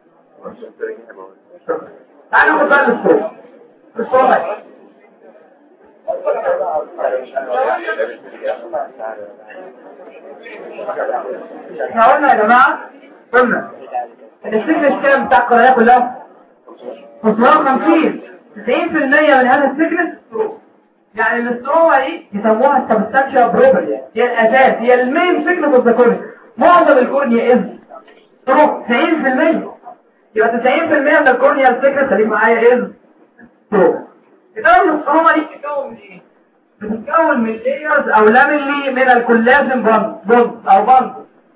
تعالوا ناخد بقى الصوره. احنا قلنا يا جماعه قلنا ان السكنس كام بتاع القراءات كلها 550. 90% من هذا السكنس يعني الاستروما دي يسموها السبستانشال بروبرتي، هي الاساس، هي المين سيكنس اوف ذا كورنيا. معظم الكورنيا از ستروك 90%. يبقى 90% من الكورنيا السيكنس خليك معايا از ستروك. كده الاستروما دي بتتكون من ايه؟ بتتكون من لايرز او لاميلي من الكولاجين بوند او بوند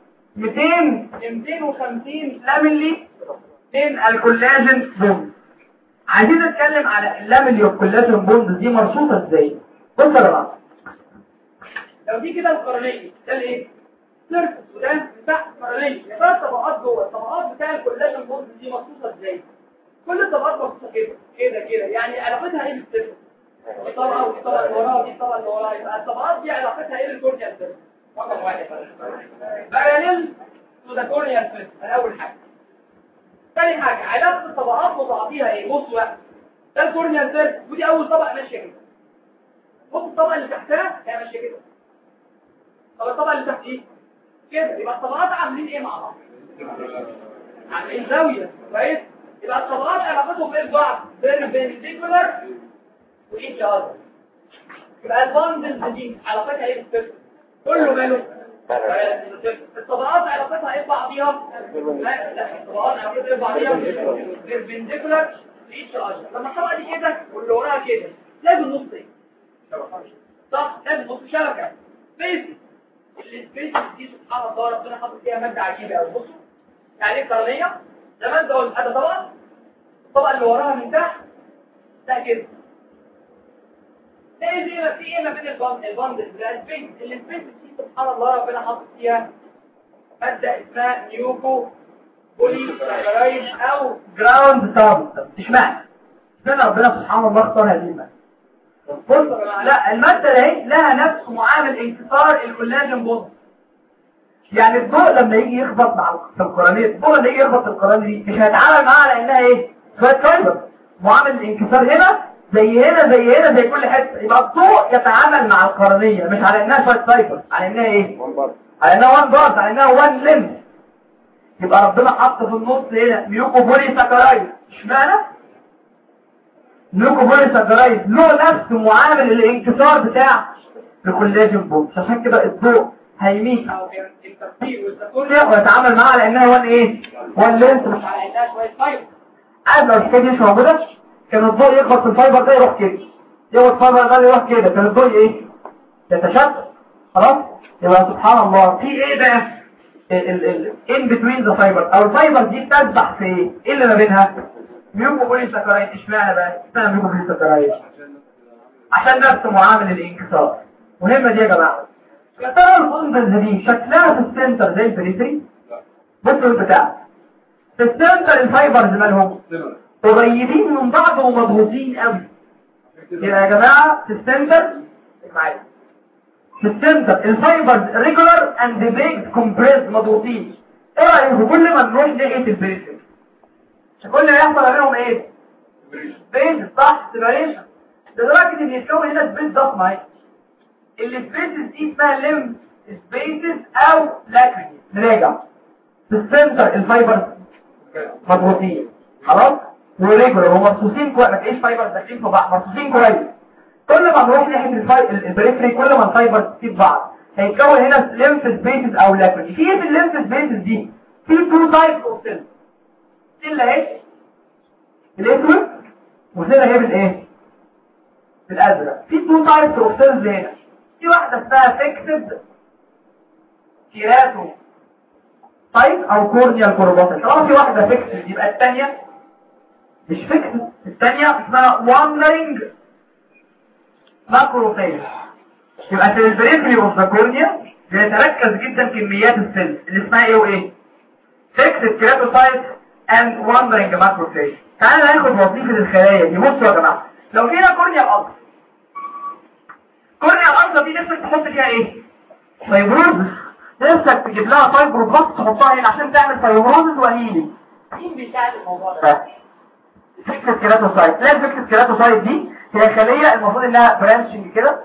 250 لاميلي من الكولاجين بوند. عايزين نتكلم على اللاميلي والكولاجين بوند دي مرصوصه ازاي. بصوا يا جماعه، لو دي كده القرنيه ده الايه؟ سيرفس، وده تحت القرنيه. ثلاث طبقات جوه. الطبقات بتاع الكولاجين بوند دي مرصوصه ازاي؟ كل الطبقات مرصوصه كده يعني علاقتها ايه بالسيرفس؟ الطبقه والطبقه اللي وراها دي الطبقه اللي وراها. يبقى الطبقات دي علاقتها ايه بالكورنيال سيرفس؟ رقم واحد باراليل تو ذا كورنيال سيرفس. اول حاجه. ثاني حاجه علاقه الطبقات وبعضيها ايه؟ بصوا بقى، ده الكورنيال سيرفس ودي اول طبقه ماشيه كده. بص الطبقه اللي تحتها هي ماشيه كده. طب الطبقه اللي تحت ايه؟ كده. يبقى الطبقات عاملين ايه مع بعض؟ عاملين زاويه. كويس. يبقى الطبقات علاقتهم بايه ببعض؟ بيربنديكولار وايتش اذر. يبقى الباندلز دي علاقتها ايه بالسيرفس؟ كله ماله؟ الطبقات علاقتها ايه ببعضيها؟ لا الطبقات علاقتها ايه ببعضيها؟ بيربنديكولار وايتش اذر. لما الطبقه دي كده واللي وراها كده لازم نص ايه؟ صح، لازم نص شبكه. سبيس. السبيس دي سبحان الله ربنا حاطط فيها ماده عجيبه قوي. بصوا يعني ايه قرنيه؟ زي ما انت قلت ادي طبقه، الطبقه اللي وراها من تحت ده كده. ده ايه في ايه ما بين الباند السبيس. السبيس دي سبحان الله ربنا حاطط فيها ماده اسمها نيوكو بولي ساكرايد او جراوند سبستانس. اشمعنى ربنا سبحان الله اختار هذه الماده؟ بص لا الماده دي لها نفس معامل انكسار الكولاجين بوند. يعني الضوء لما يجي يخبط مع القرنيه، الضوء لما يجي يخبط القرنيه دي مش هيتعامل معاها على انها ايه؟ شويه فايبر. معامل الانكسار هنا زي هنا زي هنا زي كل حته. يبقى الضوء يتعامل مع القرنيه مش على انها شويه فايبر، على انها ايه؟ على انها وان بارت، على انها وان لينز. يبقى ربنا حط في النص هنا ميوكو بولي ساكرايد. اشمعنى؟ ميوكو بولي ساكرايد له نفس معامل الانكسار بتاع الكولاجين بوند، عشان كده الضوء هيميل او ويتعامل معاها على انها وان ايه؟ وان لينس مش على انها شويه فايبر. عاد لو الحكايه دي مش موجوده كان الضوء يخبط في الفايبر ده يروح كده، يخبط الفايبر ده يروح كده، كان الضوء ايه؟ يتشتت. خلاص. يبقى سبحان الله في ايه بقى؟ ان بتوين ذا فايبر، او الفايبر دي بتسبح في ايه؟ ايه اللي ما بينها؟ ميوكو بولي ساكرايد. اشمعنى بقى؟ اشمعنى ميوكو بولي ساكرايد؟ عشان نفس معامل الانكسار. مهمه دي يا جماعه. يا ترى البندلز دي شكلها في السنتر زي البريفري؟ بصوا البتاع في السنتر الفايبرز مالهم قريبين من بعض ومضغوطين قوي. يبقى يا جماعه في السنتر معايا، في السنتر الفايبرز ريجولار اند بيج كومبريس مضغوطين. ايه رايكم كل ما نروح ناحيه البريفري كل ما يحصل بينهم ايه؟ سبيس، صح؟ سيبريشن، لدرجه ان يتكون هنا سبيس ضخم اهي. السبيسز دي اسمها ليمب سبيسز او لاكريمي. نراجع في السنتر الفايبرز مضغوطين خلاص وريجولار ومرصوصين كويس، ما تلاقيش فايبرز داخلين في بعض، مرصوصين كويس. كل ما نروح ناحيه البريفري كل ما الفايبرز تسيب بعض هيتكون هنا ليمف سبيسز او لاكريمي. في ايه في الليمف سبيسز دي؟ في تو تايبس اوف سيلز. سيل اهي الاسود وسيل اهي بالايه؟ بالازرق. في تو تايبس اوف سيلز هنا. في واحده اسمها فيكسد كيراتو تايب او كورنيال كورباتل. طالما في واحده فيكسد يبقى الثانيه مش فيكسد، الثانيه اسمها واندرنج ماكروفيج. يبقى في البريفري اوف ذا كورنيا بيتركز جدا كميات السيلز اللي اسمها ايه وايه؟ فيكسد كيراتوسايت اند واندرنج ماكروفيج. تعالى ناخد وظيفه الخلايا دي. بصوا يا جماعه، لو فينا كورنيا الارض، كورنيا الارض دي نفسك تحط فيها ايه؟ فايبروزس. نفسك تجيب لها فايبروبلاست تحطها هنا عشان تعمل فايبروزس وهيلي. مين بيساعد الموضوع ده؟ فيكسد كيراتوسايت. لا، الفيكسد كيراتوسايت دي هي خليه المفروض انها برانشنج كده.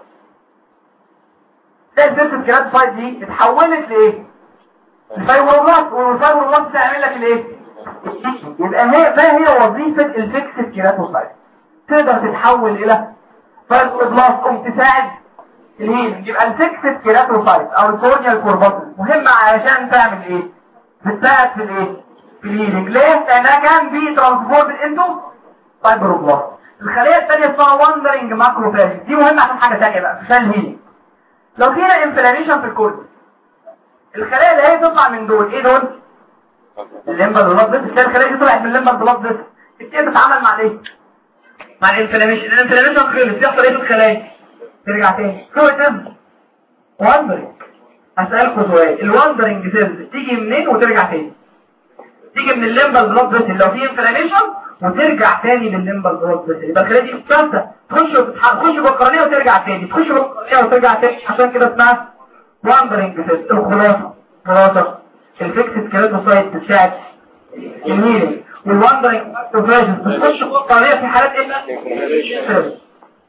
الفيكسد كيراتوسايت دي اتحولت لايه؟ الفايبروبلاست، والفايبروبلاست تعمل لك الايه؟ يبقى ما هي وظيفه الفيكسد كيراتوسايت؟ تقدر تتحول الى فايبروبلاست قوم تساعد الهيلينج. يبقى الفيكسد كيراتوسايت او الكورنيال كورباتل مهمه علشان تعمل ايه؟ بتساعد في الايه؟ في الهيلينج. ليه؟ لانها كان بي ترانسفورد انتو فايبروبلاست. الخليه الثانيه اسمها واندرنج ماكروفاج. دي مهمه عشان حاجه ثانيه بقى عشان الهيلينج. لو فينا انفلاميشن في الكورنيا، الخلايا اللي هي تطلع من دول ايه دول؟ الليمبال بلاد فيسل. الخلايا دي طلعت من الليمبال بلاد فيسل تبتدي تتعامل مع ايه؟ مع الانفلاميشن. الانفلاميشن خلص يحصل ايه في الخلايا؟ ترجع تاني. كويتم واندرنج. هسألكوا سؤال، الواندرنج سيلز تيجي منين وترجع تاني؟ تيجي من الليمبال بلاد فيسل لو في انفلاميشن وترجع تاني للليمبال بلاد فيسل. يبقى الخلايا دي ثابته تخش جوه القرنيه وترجع تاني، تخش جوه القرنيه وترجع تاني، عشان كده اسمها واندرنج سيلز. الخلاصه الفيكسد كيراتوسايت بتساعد الهيلينج، والواندرنج ماكروفاج بتخش جوه القرنيه في حالات ايه؟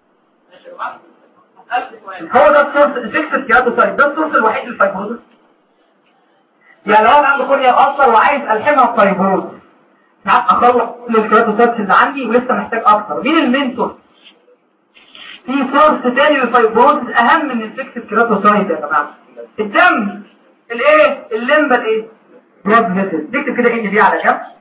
هو ده السورس. الفيكسد كيراتوسايت ده السورس الوحيد للفايبروزس. يعني لو انا عندي كورنيا اثر وعايز الحمها بفايبروز، اخلص كل الكيراتوسايت اللي عندي ولسه محتاج اكتر. مين المنتور؟ في سورس تاني للفايبروز اهم من الفيكسد كيراتوسايت يا جماعه. الدم الايه؟ الليمبال ايه؟ بلاد فيسل. تكتب كده ان دي على جنب.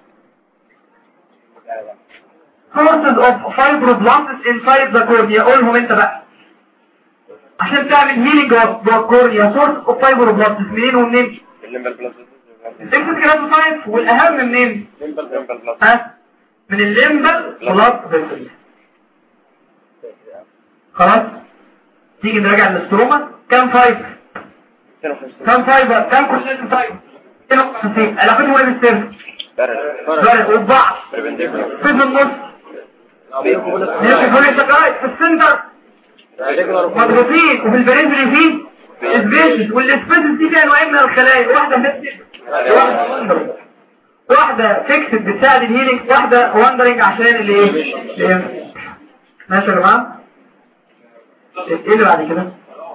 sources of fibroblasts inside the cornea. قولهم انت بقى عشان تعمل هيلينج جوه الكورنيا. سورس اوف فايبروبلاست منين ومنين؟ الفيكسد كيراتوسايت، والاهم منين؟ ها؟ من الليمبال بلاد فيسل. خلاص تيجي نراجع الاستروما. كام فايبر؟ كام كورنيال فايبر؟ 52. علاقتهم ايه بالسيرف؟ فرق وبعض في النص في السنتر مضغوطين، وفي البريفري فيه سبيسز، والسبيسز دي فيها نوعين من الخلايا، واحده فيكسد بتساعد الهيلينج، واحده واندرنج عشان الايه؟ ماشي يا جماعه. ايه اللي بعد كده؟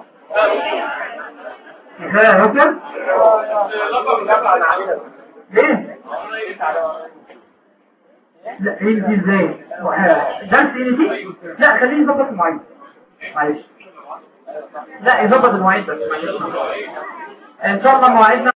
خلايا هوكر ليه؟ لا ايه دي ازاي؟ درس ايه دي؟ لا خليه يظبط المواعيد معلش. لا يظبط المواعيد بس معلش. ان شاء الله مواعيدنا